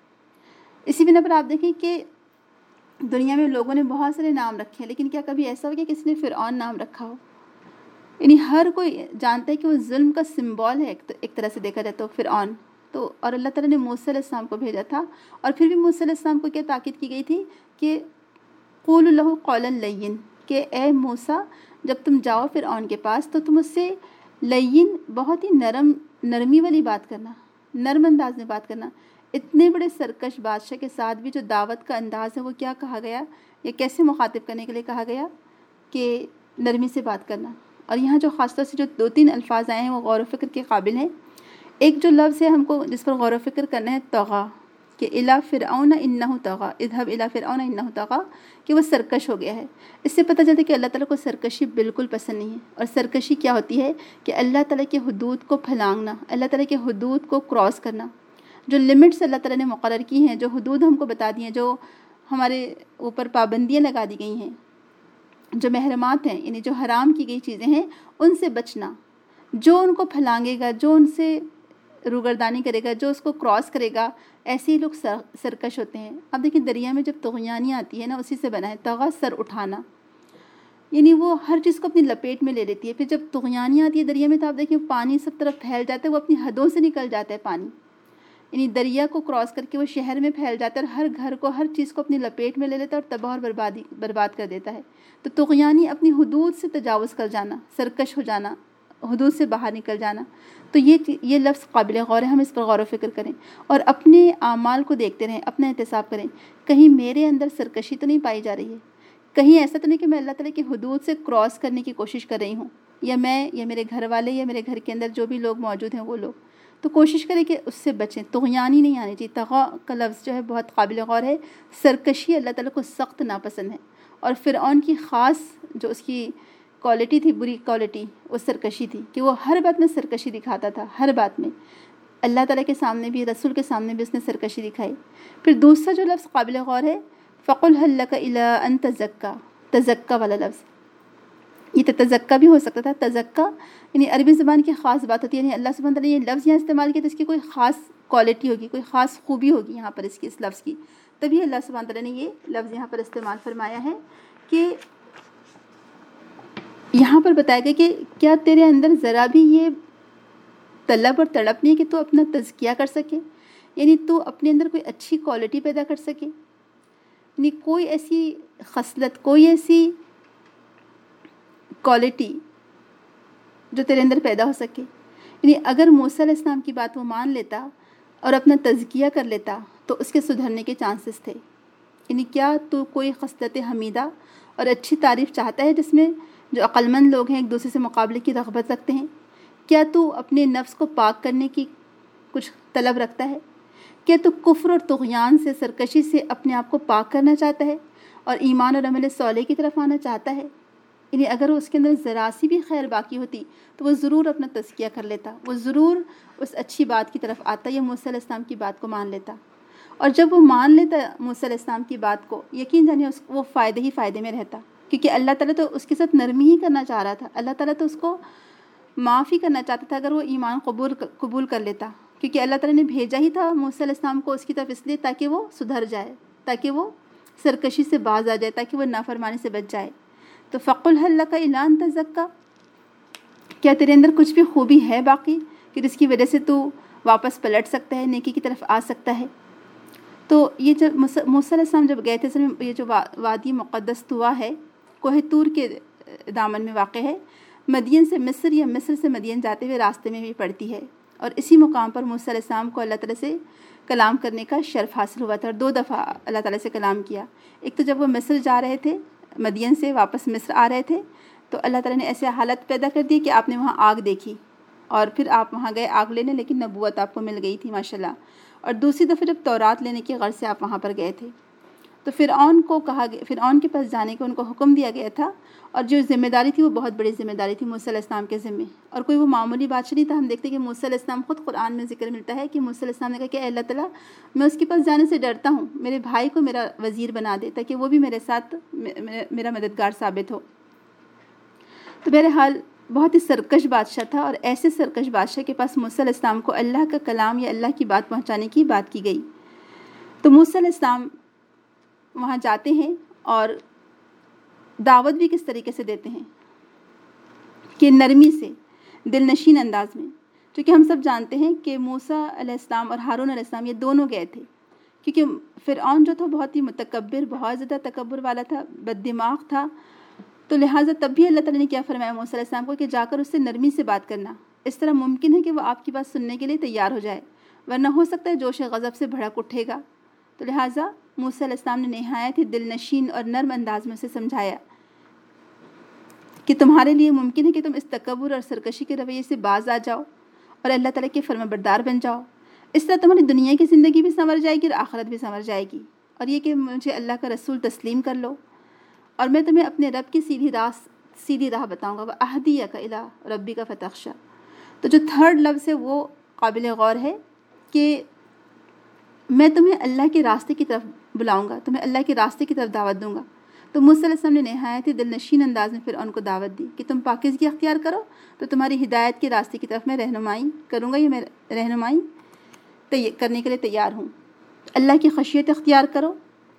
اسی بنا پر آپ دیکھیں کہ دنیا میں لوگوں نے بہت سارے نام رکھے ہیں، لیکن کیا کبھی ایسا ہو کہ کسی نے فرعون نام رکھا ہو؟ یعنی ہر کوئی جانتا ہے کہ وہ ظلم کا سمبول ہے ایک طرح سے دیکھا جائے تو فرعون تو، اور اللہ تعالیٰ نے موسیٰ علیہ السلام کو بھیجا تھا، اور پھر بھی موسیٰ علیہ السلام کو کیا تاکید کی گئی تھی کہ قولوا لہ قولا لین، کہ اے موسیٰ جب تم جاؤ فرعون کے پاس تو تم اس سے لین، بہت ہی نرم نرمی والی بات کرنا، نرم انداز میں بات کرنا۔ اتنے بڑے سرکش بادشاہ کے ساتھ بھی جو دعوت کا انداز ہے وہ کیا کہا گیا یا کیسے مخاطب کرنے کے لیے کہا گیا کہ نرمی سے بات کرنا۔ اور یہاں جو خاص طور سے جو دو تین الفاظ آئے ہیں وہ غور و فکر کے قابل ہیں۔ ایک جو لفظ ہے ہم کو جس پر غور و فکر کرنا ہے، طغیٰ، کہ الی فرعون انہ طغیٰ، اذهب الی فرعون انہ طغیٰ، کہ وہ سرکش ہو گیا ہے۔ اس سے پتہ چلتا ہے کہ اللہ تعالیٰ کو سرکشی بالکل پسند نہیں ہے۔ اور سرکشی کیا ہوتی ہے کہ اللہ تعالیٰ کے حدود کو پھلانگنا، اللہ تعالیٰ کے حدود کو کراس کرنا۔ جو لمٹس اللہ تعالیٰ نے مقرر کی ہیں، جو حدود ہم کو بتا دی ہیں، جو ہمارے اوپر پابندیاں لگا دی گئی ہیں، جو محرمات ہیں، یعنی جو حرام کی گئی چیزیں ہیں، ان سے بچنا۔ جو ان کو پھلانگے گا، جو ان سے روگردانی کرے گا، جو اس کو کراس کرے گا، ایسے ہی لوگ سر سرکش ہوتے ہیں۔ اب دیکھیں دریا میں جب طغیانی آتی ہے نا، اسی سے بنا ہے طغیٰ، سر اٹھانا، یعنی وہ ہر چیز کو اپنی لپیٹ میں لے لیتی ہے۔ پھر جب طغیانی آتی ہے دریا میں تو آپ دیکھیں پانی سب طرف پھیل جاتا ہے، وہ اپنی حدوں سے نکل جاتا ہے پانی، یعنی دریا کو کراس کر کے وہ شہر میں پھیل جاتا ہے اور ہر گھر کو، ہر چیز کو اپنی لپیٹ میں لے لیتا ہے اور تباہ اور بربادی برباد کر دیتا ہے۔ تو طغیانی اپنی حدود سے تجاوز کر جانا، سرکش ہو جانا، حدود سے باہر نکل جانا۔ تو یہ یہ لفظ قابل غور ہے، ہم اس پر غور و فکر کریں اور اپنے اعمال کو دیکھتے رہیں، اپنا احتساب کریں، کہیں میرے اندر سرکشی تو نہیں پائی جا رہی ہے، کہیں ایسا تو نہیں کہ میں اللہ تعالیٰ کی حدود سے کراس کرنے کی کوشش کر رہی ہوں، یا میں یا میرے گھر والے یا میرے گھر کے اندر جو بھی لوگ موجود ہیں وہ لوگ، تو کوشش کریں کہ اس سے بچیں۔ طغیانی نہیں آنی چاہیے۔ طغیٰ کا لفظ جو ہے بہت قابل غور ہے۔ سرکشی اللہ تعالیٰ کو سخت ناپسند ہے، اور فرعون کی خاص جو اس کی کوالٹی تھی، بری کوالٹی، وہ سرکشی تھی کہ وہ ہر بات میں سرکشی دکھاتا تھا، ہر بات میں، اللہ تعالیٰ کے سامنے بھی، رسول کے سامنے بھی اس نے سرکشی دکھائی۔ پھر دوسرا جو لفظ قابل غور ہے، فَقُلْ هَلْ لَكَ إِلَىٰ أَن تَزَكَّىٰ، تزکا والا لفظ، یہ تزکا بھی ہو سکتا تھا۔ تزکا یعنی عربی زبان کی خاص بات ہوتی ہے، یعنی اللہ سبحانہ تعالیٰ نے یہ لفظ یہاں استعمال کیا تو اس کی کوئی خاص کوالٹی ہوگی، کوئی خاص خوبی ہوگی یہاں پر اس کی، اس لفظ کی، تبھی اللہ سبحانہ تعالیٰ نے یہ لفظ یہاں پر استعمال فرمایا ہے کہ یہاں پر بتایا گیا کہ کیا تیرے اندر ذرا بھی یہ طلب اور تڑپ نہیں ہے کہ تو اپنا تزکیہ کر سکے، یعنی تو اپنے اندر کوئی اچھی کوالٹی پیدا کر سکے، یعنی کوئی ایسی خصلت، کوئی ایسی کوالٹی جو تیرے اندر پیدا ہو سکے۔ یعنی اگر موسیٰ علیہ السلام کی بات وہ مان لیتا اور اپنا تزکیہ کر لیتا تو اس کے سدھرنے کے چانسز تھے۔ یعنی کیا تو کوئی خصلت حمیدہ اور اچھی تعریف چاہتا ہے جس میں جو عقل مند لوگ ہیں ایک دوسرے سے مقابلے کی رغبت رکھتے ہیں؟ کیا تو اپنے نفس کو پاک کرنے کی کچھ طلب رکھتا ہے؟ کیا تو کفر اور طغیان سے، سرکشی سے اپنے آپ کو پاک کرنا چاہتا ہے اور ایمان اور عمل صالح کی طرف آنا چاہتا ہے؟ یعنی اگر اس کے اندر ذرا سی بھی خیر باقی ہوتی تو وہ ضرور اپنا تزکیہ کر لیتا، وہ ضرور اس اچھی بات کی طرف آتا یا موسیٰ علیہ السلام کی بات کو مان لیتا. اور جب وہ مان لیتا موسیٰ علیہ السلام کی بات کو، یقین جانیے اس وہ فائدے ہی فائدے میں رہتا، کیونکہ اللہ تعالیٰ تو اس کے ساتھ نرمی ہی کرنا چاہ رہا تھا. اللہ تعالیٰ تو اس کو معاف ہی کرنا چاہتا تھا اگر وہ ایمان قبول قبول کر لیتا، کیونکہ اللہ تعالیٰ نے بھیجا ہی تھا موسیٰ علیہ السلام کو اس کی طرف اس لیے تاکہ وہ سدھر جائے، تاکہ وہ سرکشی سے باز آ جائے، تاکہ وہ نافرمانی سے بچ جائے. تو فَقُلْ هَلْ لَكَ إِلَىٰ أَن تَزَكَّىٰ، کیا تیرے اندر کچھ بھی خوبی ہے باقی کہ جس کی وجہ سے تو واپس پلٹ سکتا ہے، نیکی کی طرف آ سکتا ہے؟ تو یہ جب موسیٰ علیہ السلام جب گئے تھے، اصل میں یہ جو وادی مقدس طوا ہے، کوہ طور کے دامن میں واقع ہے، مدین سے مصر یا مصر سے مدین جاتے ہوئے راستے میں بھی پڑتی ہے. اور اسی مقام پر موسیٰ علیہ السلام کو اللہ تعالیٰ سے کلام کرنے کا شرف حاصل ہوا تھا، اور دو دفعہ اللہ تعالیٰ سے کلام کیا. ایک تو جب وہ مصر جا رہے تھے، مدین سے واپس مصر آ رہے تھے، تو اللہ تعالیٰ نے ایسے حالت پیدا کر دی کہ آپ نے وہاں آگ دیکھی، اور پھر آپ وہاں گئے آگ لینے، لیکن نبوت آپ کو مل گئی تھی ماشاءاللہ. اور دوسری دفعہ جب تورات لینے کی غرض سے آپ وہاں پر گئے تھے، تو فرعون کو کہا گیا، فرعون کے پاس جانے کو ان کو حکم دیا گیا تھا، اور جو ذمہ داری تھی وہ بہت بڑی ذمہ داری تھی موسیٰ علیہ السلام کے ذمے، اور کوئی وہ معمولی بادشاہ نہیں تھا. ہم دیکھتے ہیں کہ موسیٰ علیہ السلام خود قرآن میں ذکر ملتا ہے کہ موسیٰ علیہ السلام نے کہا کہ اے اللہ تعالیٰ، میں اس کے پاس جانے سے ڈرتا ہوں، میرے بھائی کو میرا وزیر بنا دے تاکہ وہ بھی میرے ساتھ میرا مددگار ثابت ہو. تو بہرحال بہت ہی سرکش بادشاہ تھا، اور ایسے سرکش بادشاہ کے پاس موسیٰ علیہ السلام کو اللہ کا کلام یا اللہ کی بات پہنچانے کی بات کی گئی. تو موسیٰ علیہ السلام وہاں جاتے ہیں، اور دعوت بھی کس طریقے سے دیتے ہیں کہ نرمی سے، دل نشین انداز میں. کیونکہ ہم سب جانتے ہیں کہ موسیٰ علیہ السلام اور ہارون علیہ السلام یہ دونوں گئے تھے، کیونکہ فرعون جو تھا بہت ہی متکبر، بہت زیادہ تکبر والا تھا، بد دماغ تھا. تو لہٰذا تب بھی اللہ تعالیٰ نے کیا فرمایا موسیٰ علیہ السلام کو کہ جا کر اس سے نرمی سے بات کرنا. اس طرح ممکن ہے کہ وہ آپ کی بات سننے کے لیے تیار ہو جائے، ورنہ ہو سکتا ہے جوش غضب سے بھڑک اٹھے گا. تو لہٰذا موسیٰ علیہ السلام نے نہایت ہی دل نشین اور نرم انداز میں اسے سمجھایا کہ تمہارے لیے ممکن ہے کہ تم اس تکبر اور سرکشی کے رویے سے باز آ جاؤ اور اللہ تعالیٰ کے فرما بردار بن جاؤ. اس طرح تمہاری دنیا کی زندگی بھی سنور جائے گی اور آخرت بھی سنور جائے گی. اور یہ کہ مجھے اللہ کا رسول تسلیم کر لو، اور میں تمہیں اپنے رب کی سیدھی راہ سیدھی راہ بتاؤں گا. وَأَهْدِيَكَ إِلَىٰ رَبِّكَ فَتَخْشَىٰ. تو جو تھرڈ لفظ ہے وہ قابل غور ہے کہ میں تمہیں اللہ کے راستے کی طرف بلاؤں گا، تمہیں اللہ کے راستے کی طرف دعوت دوں گا. تو موسیٰ علیہ السلام نے نہایت ہی دل نشین انداز میں پھر ان کو دعوت دی کہ تم پاکیزگی اختیار کرو تو تمہاری ہدایت کے راستے کی طرف میں رہنمائی کروں گا، یہ میں رہنمائی کرنے کے لیے تیار ہوں. اللہ کی خشیت اختیار کرو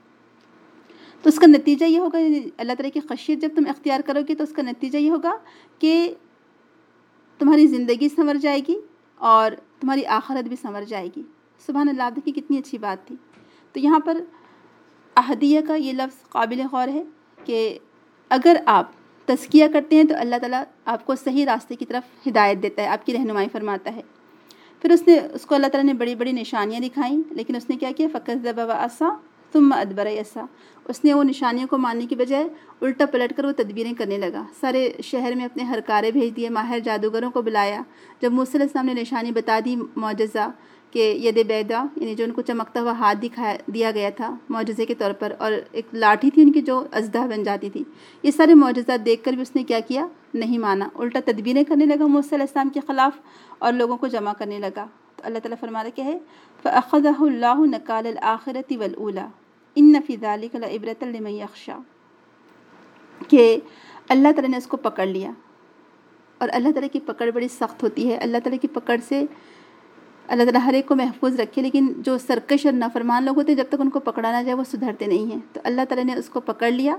تو اس کا نتیجہ یہ ہوگا، اللہ تعالیٰ کی خشیت جب تم اختیار کرو گے تو اس کا نتیجہ یہ ہوگا کہ تمہاری زندگی سنور جائے گی اور تمہاری آخرت بھی سنور جائے گی. سبحان اللہ، دیکھیے کتنی اچھی بات تھی. تو یہاں پر احدیہ کا یہ لفظ قابل غور ہے کہ اگر آپ تزکیہ کرتے ہیں تو اللہ تعالیٰ آپ کو صحیح راستے کی طرف ہدایت دیتا ہے، آپ کی رہنمائی فرماتا ہے. پھر اس نے اس کو اللہ تعالیٰ نے بڑی بڑی نشانیاں دکھائیں، لیکن اس نے کیا کیا؟ فَكَذَّبَ وَعَصَىٰ ثُمَّ أَدْبَرَ يَسْعَىٰ. اس نے وہ نشانیوں کو ماننے کی بجائے الٹا پلٹ کر وہ تدبیریں کرنے لگا. سارے شہر میں اپنے ہرکارے بھیج دیے، ماہر جادوگروں کو بلایا. جب موسیٰ علیہ السلام نے نشانی بتا دی معجزہ کہ ید بیدا، یعنی جو ان کو چمکتا ہوا ہاتھ دکھایا دیا گیا تھا معجزے کے طور پر، اور ایک لاٹھی تھی ان کی جو اژدہا بن جاتی تھی، یہ سارے معجزات دیکھ کر بھی اس نے کیا کیا؟ نہیں مانا، الٹا تدبیریں کرنے لگا موسیٰ علیہ السلام کے خلاف اور لوگوں کو جمع کرنے لگا. تو اللہ تعالیٰ فرما رہا کیا ہے؟ فَأَخَذَهُ اللَّهُ نَكَالَ الْآخِرَةِ وَالْأُولَىٰ إِنَّ فِي ذَلِكَ لَعِبْرَةً لِمَن يَخْشَىٰ. کہ اللہ تعالیٰ نے اس کو پکڑ لیا، اور اللہ تعالیٰ کی پکڑ بڑی سخت ہوتی ہے. اللہ تعالیٰ کی پکڑ سے اللہ تعالیٰ ہر ایک کو محفوظ رکھے، لیکن جو سرکش اور نافرمان لوگ ہوتے ہیں جب تک ان کو پکڑا نہ جائے وہ سدھرتے نہیں ہیں. تو اللہ تعالیٰ نے اس کو پکڑ لیا،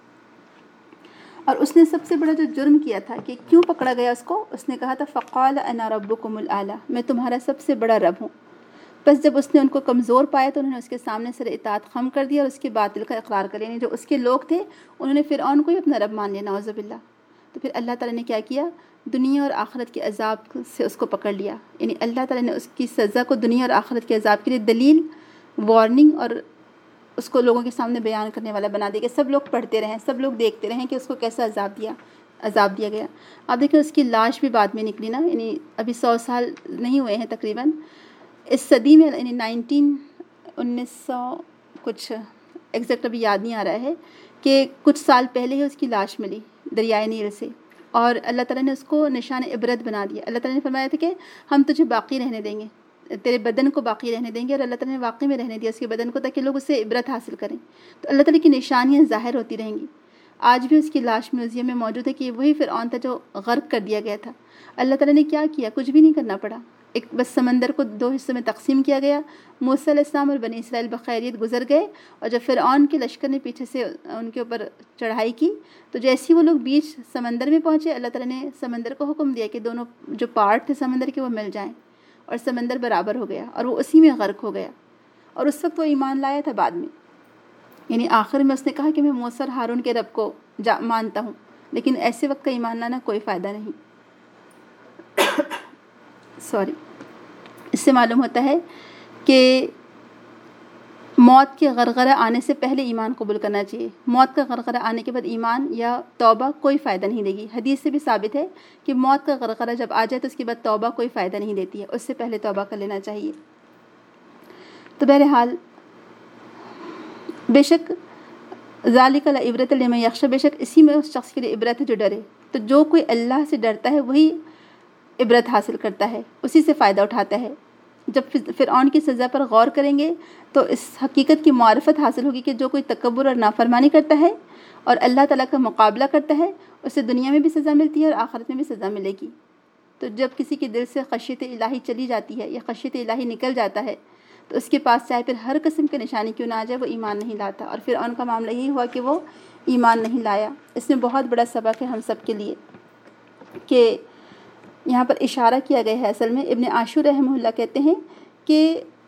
اور اس نے سب سے بڑا جو جرم کیا تھا کہ کیوں پکڑا گیا اس کو، اس نے کہا تھا فَقَالَ أَنَا رَبُّكُمُ الْأَعْلَىٰ، میں تمہارا سب سے بڑا رب ہوں. بس جب اس نے ان کو کمزور پایا تو انہوں نے اس کے سامنے سر اطاعت خم کر دیا اور اس کے باطل کا اقرار کر لیا. یعنی جو اس کے لوگ تھے انہوں نے فرعون کو ہی اپنا رب مان لیا، نعوذ باللہ. تو پھر اللہ تعالیٰ نے کیا کیا؟ دنیا اور آخرت کے عذاب سے اس کو پکڑ لیا. یعنی اللہ تعالیٰ نے اس کی سزا کو دنیا اور آخرت کے عذاب کے لیے دلیل، وارننگ، اور اس کو لوگوں کے سامنے بیان کرنے والا بنا دیا کہ سب لوگ پڑھتے رہیں، سب لوگ دیکھتے رہیں کہ اس کو کیسا عذاب دیا عذاب دیا گیا. آپ دیکھیں اس کی لاش بھی بعد میں نکلی نا، یعنی ابھی سو سال نہیں ہوئے ہیں تقریباً، اس صدی میں یعنی نائنٹین انیس سو کچھ ایگزیکٹ ابھی یاد نہیں آ رہا ہے کہ کچھ سال پہلے ہی اس کی لاش ملی دریائے نیل سے، اور اللہ تعالیٰ نے اس کو نشان عبرت بنا دیا۔ اللہ تعالیٰ نے فرمایا تھا کہ ہم تجھے باقی رہنے دیں گے، تیرے بدن کو باقی رہنے دیں گے، اور اللہ تعالیٰ نے واقعی میں رہنے دیا اس کے بدن کو تاکہ لوگ اس سے عبرت حاصل کریں۔ تو اللہ تعالیٰ کی نشانیاں ظاہر ہوتی رہیں گی۔ آج بھی اس کی لاش میوزیم میں موجود ہے کہ وہی فرعون تھا جو غرق کر دیا گیا تھا۔ اللہ تعالیٰ نے کیا کیا؟ کچھ بھی نہیں کرنا پڑا، ایک بس سمندر کو دو حصوں میں تقسیم کیا گیا، موسیٰ علیہ السلام اور بنی اسرائیل بخیریت گزر گئے، اور جب فرعون کے لشکر نے پیچھے سے ان کے اوپر چڑھائی کی تو جیسے ہی وہ لوگ بیچ سمندر میں پہنچے، اللہ تعالیٰ نے سمندر کو حکم دیا کہ دونوں جو پارٹ تھے سمندر کے وہ مل جائیں، اور سمندر برابر ہو گیا اور وہ اسی میں غرق ہو گیا۔ اور اس وقت وہ ایمان لایا تھا بعد میں، یعنی آخر میں اس نے کہا کہ میں موسیٰ اور ہارون کے رب کو جا مانتا ہوں، لیکن ایسے وقت کا ایمان لانا کوئی فائدہ نہیں۔ سوری اس سے معلوم ہوتا ہے کہ موت کے غرغرہ آنے سے پہلے ایمان قبول کرنا چاہیے۔ موت کا غرغرہ آنے کے بعد ایمان یا توبہ کوئی فائدہ نہیں دے گی۔ حدیث سے بھی ثابت ہے کہ موت کا غرغرہ جب آ جائے تو اس کے بعد توبہ کوئی فائدہ نہیں دیتی ہے، اس سے پہلے توبہ کر لینا چاہیے۔ تو بہرحال بے شک ذالک لعبرۃ لمن یخشی، بے شک اسی میں اس شخص کے لیے عبرت ہے جو ڈرے۔ تو جو کوئی اللہ سے ڈرتا ہے وہی عبرت حاصل کرتا ہے، اسی سے فائدہ اٹھاتا ہے۔ جب فرعون کی سزا پر غور کریں گے تو اس حقیقت کی معرفت حاصل ہوگی کہ جو کوئی تکبر اور نافرمانی کرتا ہے اور اللہ تعالیٰ کا مقابلہ کرتا ہے اسے دنیا میں بھی سزا ملتی ہے اور آخرت میں بھی سزا ملے گی۔ تو جب کسی کے دل سے خشیت الہی چلی جاتی ہے یا خشیت الہی نکل جاتا ہے تو اس کے پاس چاہے پھر ہر قسم کی نشانی کیوں نہ آ جائے وہ ایمان نہیں لاتا، اور فرعون کا معاملہ یہی ہوا کہ وہ ایمان نہیں لایا۔ اس میں بہت بڑا سبق ہے ہم سب کے لیے کہ یہاں پر اشارہ کیا گیا ہے۔ اصل میں ابن عاشور رحمہ اللہ کہتے ہیں کہ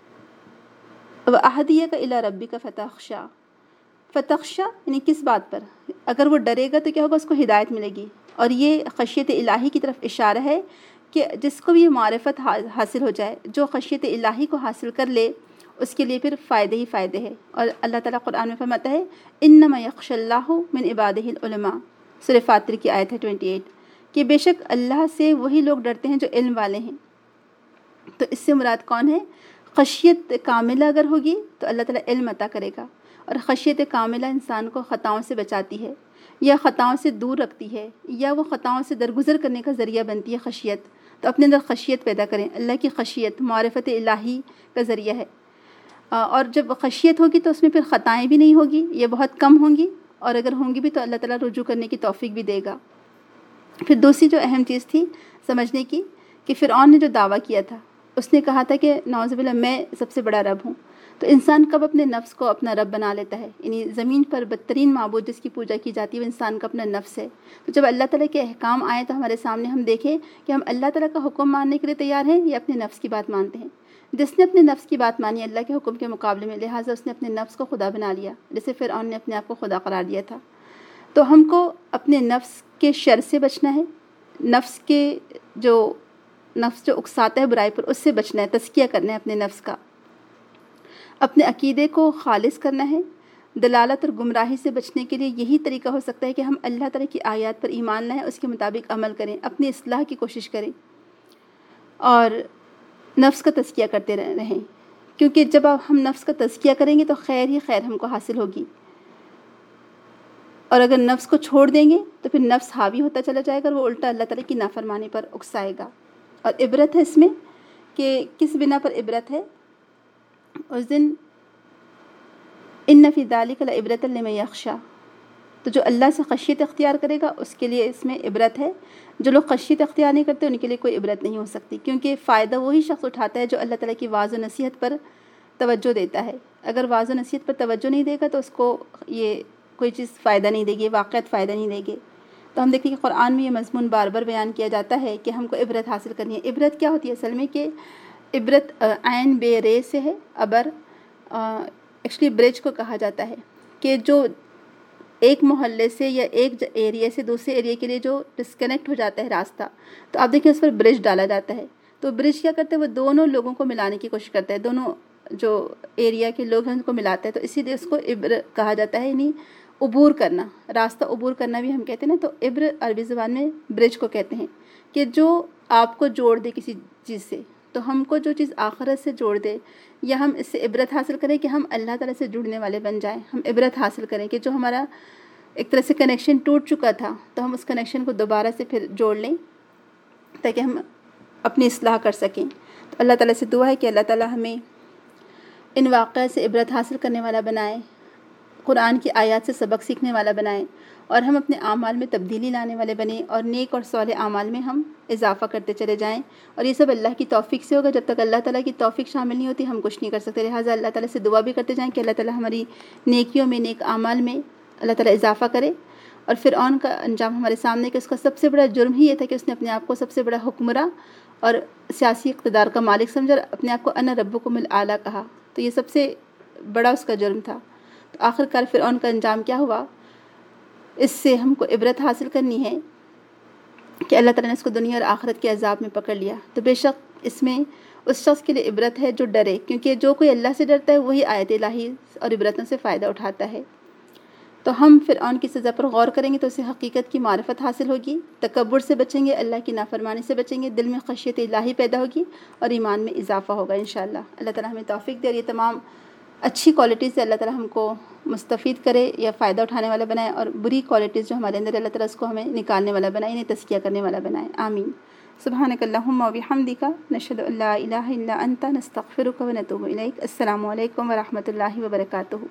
وَأَهْدِيَكَ إِلَىٰ رَبِّكَ فَتَخْشَىٰ، فتخشا یعنی کس بات پر؟ اگر وہ ڈرے گا تو کیا ہوگا؟ اس کو ہدایت ملے گی، اور یہ خشیت الہی کی طرف اشارہ ہے کہ جس کو بھی یہ معرفت حاصل ہو جائے، جو خشیت الہی کو حاصل کر لے اس کے لیے پھر فائدے ہی فائدے ہیں۔ اور اللہ تعالیٰ قرآن میں فرماتا ہے انما یخشی اللہ من عبادہ العلماء، سورہ فاطر کی آیت ہے اٹھائیس، کہ بے شک اللہ سے وہی لوگ ڈرتے ہیں جو علم والے ہیں۔ تو اس سے مراد کون ہے؟ خشیت کاملہ اگر ہوگی تو اللہ تعالیٰ علم عطا کرے گا، اور خشیت کاملہ انسان کو خطاؤں سے بچاتی ہے یا خطاؤں سے دور رکھتی ہے یا وہ خطاؤں سے درگزر کرنے کا ذریعہ بنتی ہے خشیت۔ تو اپنے اندر خشیت پیدا کریں، اللہ کی خشیت معرفت الہی کا ذریعہ ہے، اور جب خشیت ہوگی تو اس میں پھر خطائیں بھی نہیں ہوگی، یہ بہت کم ہوں گی، اور اگر ہوں گی بھی تو اللہ تعالیٰ رجوع کرنے کی توفیق بھی دے گا۔ پھر دوسری جو اہم چیز تھی سمجھنے کی کہ فرعون نے جو دعویٰ کیا تھا، اس نے کہا تھا کہ نعوذ باللہ میں سب سے بڑا رب ہوں۔ تو انسان کب اپنے نفس کو اپنا رب بنا لیتا ہے؟ یعنی زمین پر بدترین معبود جس کی پوجا کی جاتی ہے وہ انسان کا اپنا نفس ہے۔ تو جب اللہ تعالیٰ کے احکام آئیں تو ہمارے سامنے ہم دیکھیں کہ ہم اللہ تعالیٰ کا حکم ماننے کے لیے تیار ہیں یا اپنے نفس کی بات مانتے ہیں۔ جس نے اپنے نفس کی بات مانی اللہ کے حکم کے مقابلے میں، لہٰذا اس نے اپنے نفس کو خدا بنا لیا، جیسے فرعون نے اپنے آپ کو خدا قرار دیا تھا۔ تو ہم کو اپنے نفس کے شر سے بچنا ہے، نفس کے جو نفس جو اکساتا ہے برائی پر اس سے بچنا ہے، تزکیہ کرنا ہے اپنے نفس کا، اپنے عقیدے کو خالص کرنا ہے۔ دلالت اور گمراہی سے بچنے کے لیے یہی طریقہ ہو سکتا ہے کہ ہم اللہ تعالیٰ کی آیات پر ایمان لائیں، اس کے مطابق عمل کریں، اپنی اصلاح کی کوشش کریں اور نفس کا تزکیہ کرتے رہیں، کیونکہ جب ہم نفس کا تزکیہ کریں گے تو خیر ہی خیر ہم کو حاصل ہوگی، اور اگر نفس کو چھوڑ دیں گے تو پھر نفس حاوی ہوتا چلا جائے گا اور وہ الٹا اللہ تعالیٰ کی نافرمانی پر اکسائے گا۔ اور عبرت ہے اس میں کہ کس بنا پر عبرت ہے؟ اس دن ان فی ذلک لعبرۃ لمن یخشی، تو جو اللہ سے خشیت اختیار کرے گا اس کے لیے اس میں عبرت ہے۔ جو لوگ خشیت اختیار نہیں کرتے ان کے لیے کوئی عبرت نہیں ہو سکتی، کیونکہ فائدہ وہی شخص اٹھاتا ہے جو اللہ تعالیٰ کی واعظ و نصیحت پر توجہ دیتا ہے۔ اگر واعظ و نصیحت پر توجہ نہیں دے گا تو اس کو یہ کوئی چیز فائدہ نہیں دے گی، واقعات فائدہ نہیں دے گی۔ تو ہم دیکھیں کہ قرآن میں یہ مضمون بار بار بیان کیا جاتا ہے کہ ہم کو عبرت حاصل کرنی ہے۔ عبرت کیا ہوتی ہے اصل میں؟ کہ عبرت عین بے رے سے ہے، ابر ایکچولی برج کو کہا جاتا ہے، کہ جو ایک محلے سے یا ایک ایریا سے دوسرے ایریا کے لیے جو ڈسکنیکٹ ہو جاتا ہے راستہ، تو آپ دیکھیں اس پر برج ڈالا جاتا ہے۔ تو برج کیا کرتا ہے؟ وہ دونوں لوگوں کو ملانے کی کوشش کرتا ہے، دونوں جو ایریا کے لوگ ہیں ان کو ملاتا ہے، تو اسی لیے اس کو عبر کہا جاتا ہے، یعنی عبور کرنا، راستہ عبور کرنا بھی ہم کہتے ہیں نا۔ تو عبر عربی زبان میں برج کو کہتے ہیں کہ جو آپ کو جوڑ دے کسی چیز سے۔ تو تو ہم کو جو چیز آخرت سے جوڑ دے یا ہم اس سے عبرت حاصل کریں کہ ہم اللہ تعالیٰ سے جڑنے والے بن جائیں، ہم عبرت حاصل کریں کہ جو ہمارا ایک طرح سے کنیکشن ٹوٹ چکا تھا تو ہم اس کنیکشن کو دوبارہ سے پھر جوڑ لیں تاکہ ہم اپنی اصلاح کر سکیں۔ تو اللہ تعالیٰ سے دعا ہے کہ اللہ تعالیٰ ہمیں ان واقعات سے عبرت حاصل کرنے والا بنائے، قرآن کی آیات سے سبق سیکھنے والا بنائے، اور ہم اپنے اعمال میں تبدیلی لانے والے بنیں اور نیک اور صالح اعمال میں ہم اضافہ کرتے چلے جائیں۔ اور یہ سب اللہ کی توفیق سے ہوگا، جب تک اللہ تعالیٰ کی توفیق شامل نہیں ہوتی ہم کچھ نہیں کر سکتے۔ لہٰذا اللہ تعالیٰ سے دعا بھی کرتے جائیں کہ اللہ تعالیٰ ہماری نیکیوں میں، نیک اعمال میں اللہ تعالیٰ اضافہ کرے۔ اور فرعون کا انجام ہمارے سامنے کہ اس کا سب سے بڑا جرم ہی یہ تھا کہ اس نے اپنے آپ کو سب سے بڑا حکمراں اور سیاسی اقتدار کا مالک سمجھا اور اپنے آپ کو انا ربکم الاعلیٰ کہا، تو یہ سب سے بڑا اس کا جرم تھا۔ تو آخر کار فرعون کا انجام کیا ہوا؟ اس سے ہم کو عبرت حاصل کرنی ہے کہ اللہ تعالیٰ نے اس کو دنیا اور آخرت کے عذاب میں پکڑ لیا۔ تو بے شک اس میں اس شخص کے لیے عبرت ہے جو ڈرے، کیونکہ جو کوئی اللہ سے ڈرتا ہے وہی آیت الہی اور عبرتوں سے فائدہ اٹھاتا ہے۔ تو ہم فرعون کی سزا پر غور کریں گے تو اسے حقیقت کی معرفت حاصل ہوگی، تکبر سے بچیں گے، اللہ کی نافرمانی سے بچیں گے، دل میں خشیت الہی پیدا ہوگی اور ایمان میں اضافہ ہوگا انشاءاللہ۔ اللہ تعالیٰ ہمیں توفیق دے، اور یہ تمام اچھی کوالٹیز سے اللہ تعالیٰ ہم کو مستفید کرے یا فائدہ اٹھانے والا بنائے، اور بری کوالٹیز جو ہمارے اندر اللہ تعالیٰ اس کو ہمیں نکالنے والا بنائے، انہیں تزکیہ کرنے والا بنائے، آمین۔ سبحانک اللہم و بحمدک، نشہد ان لا الہ الا انت، نستغفرک و نتوب الیک۔ السلام علیکم ورحمۃ اللہ وبرکاتہ۔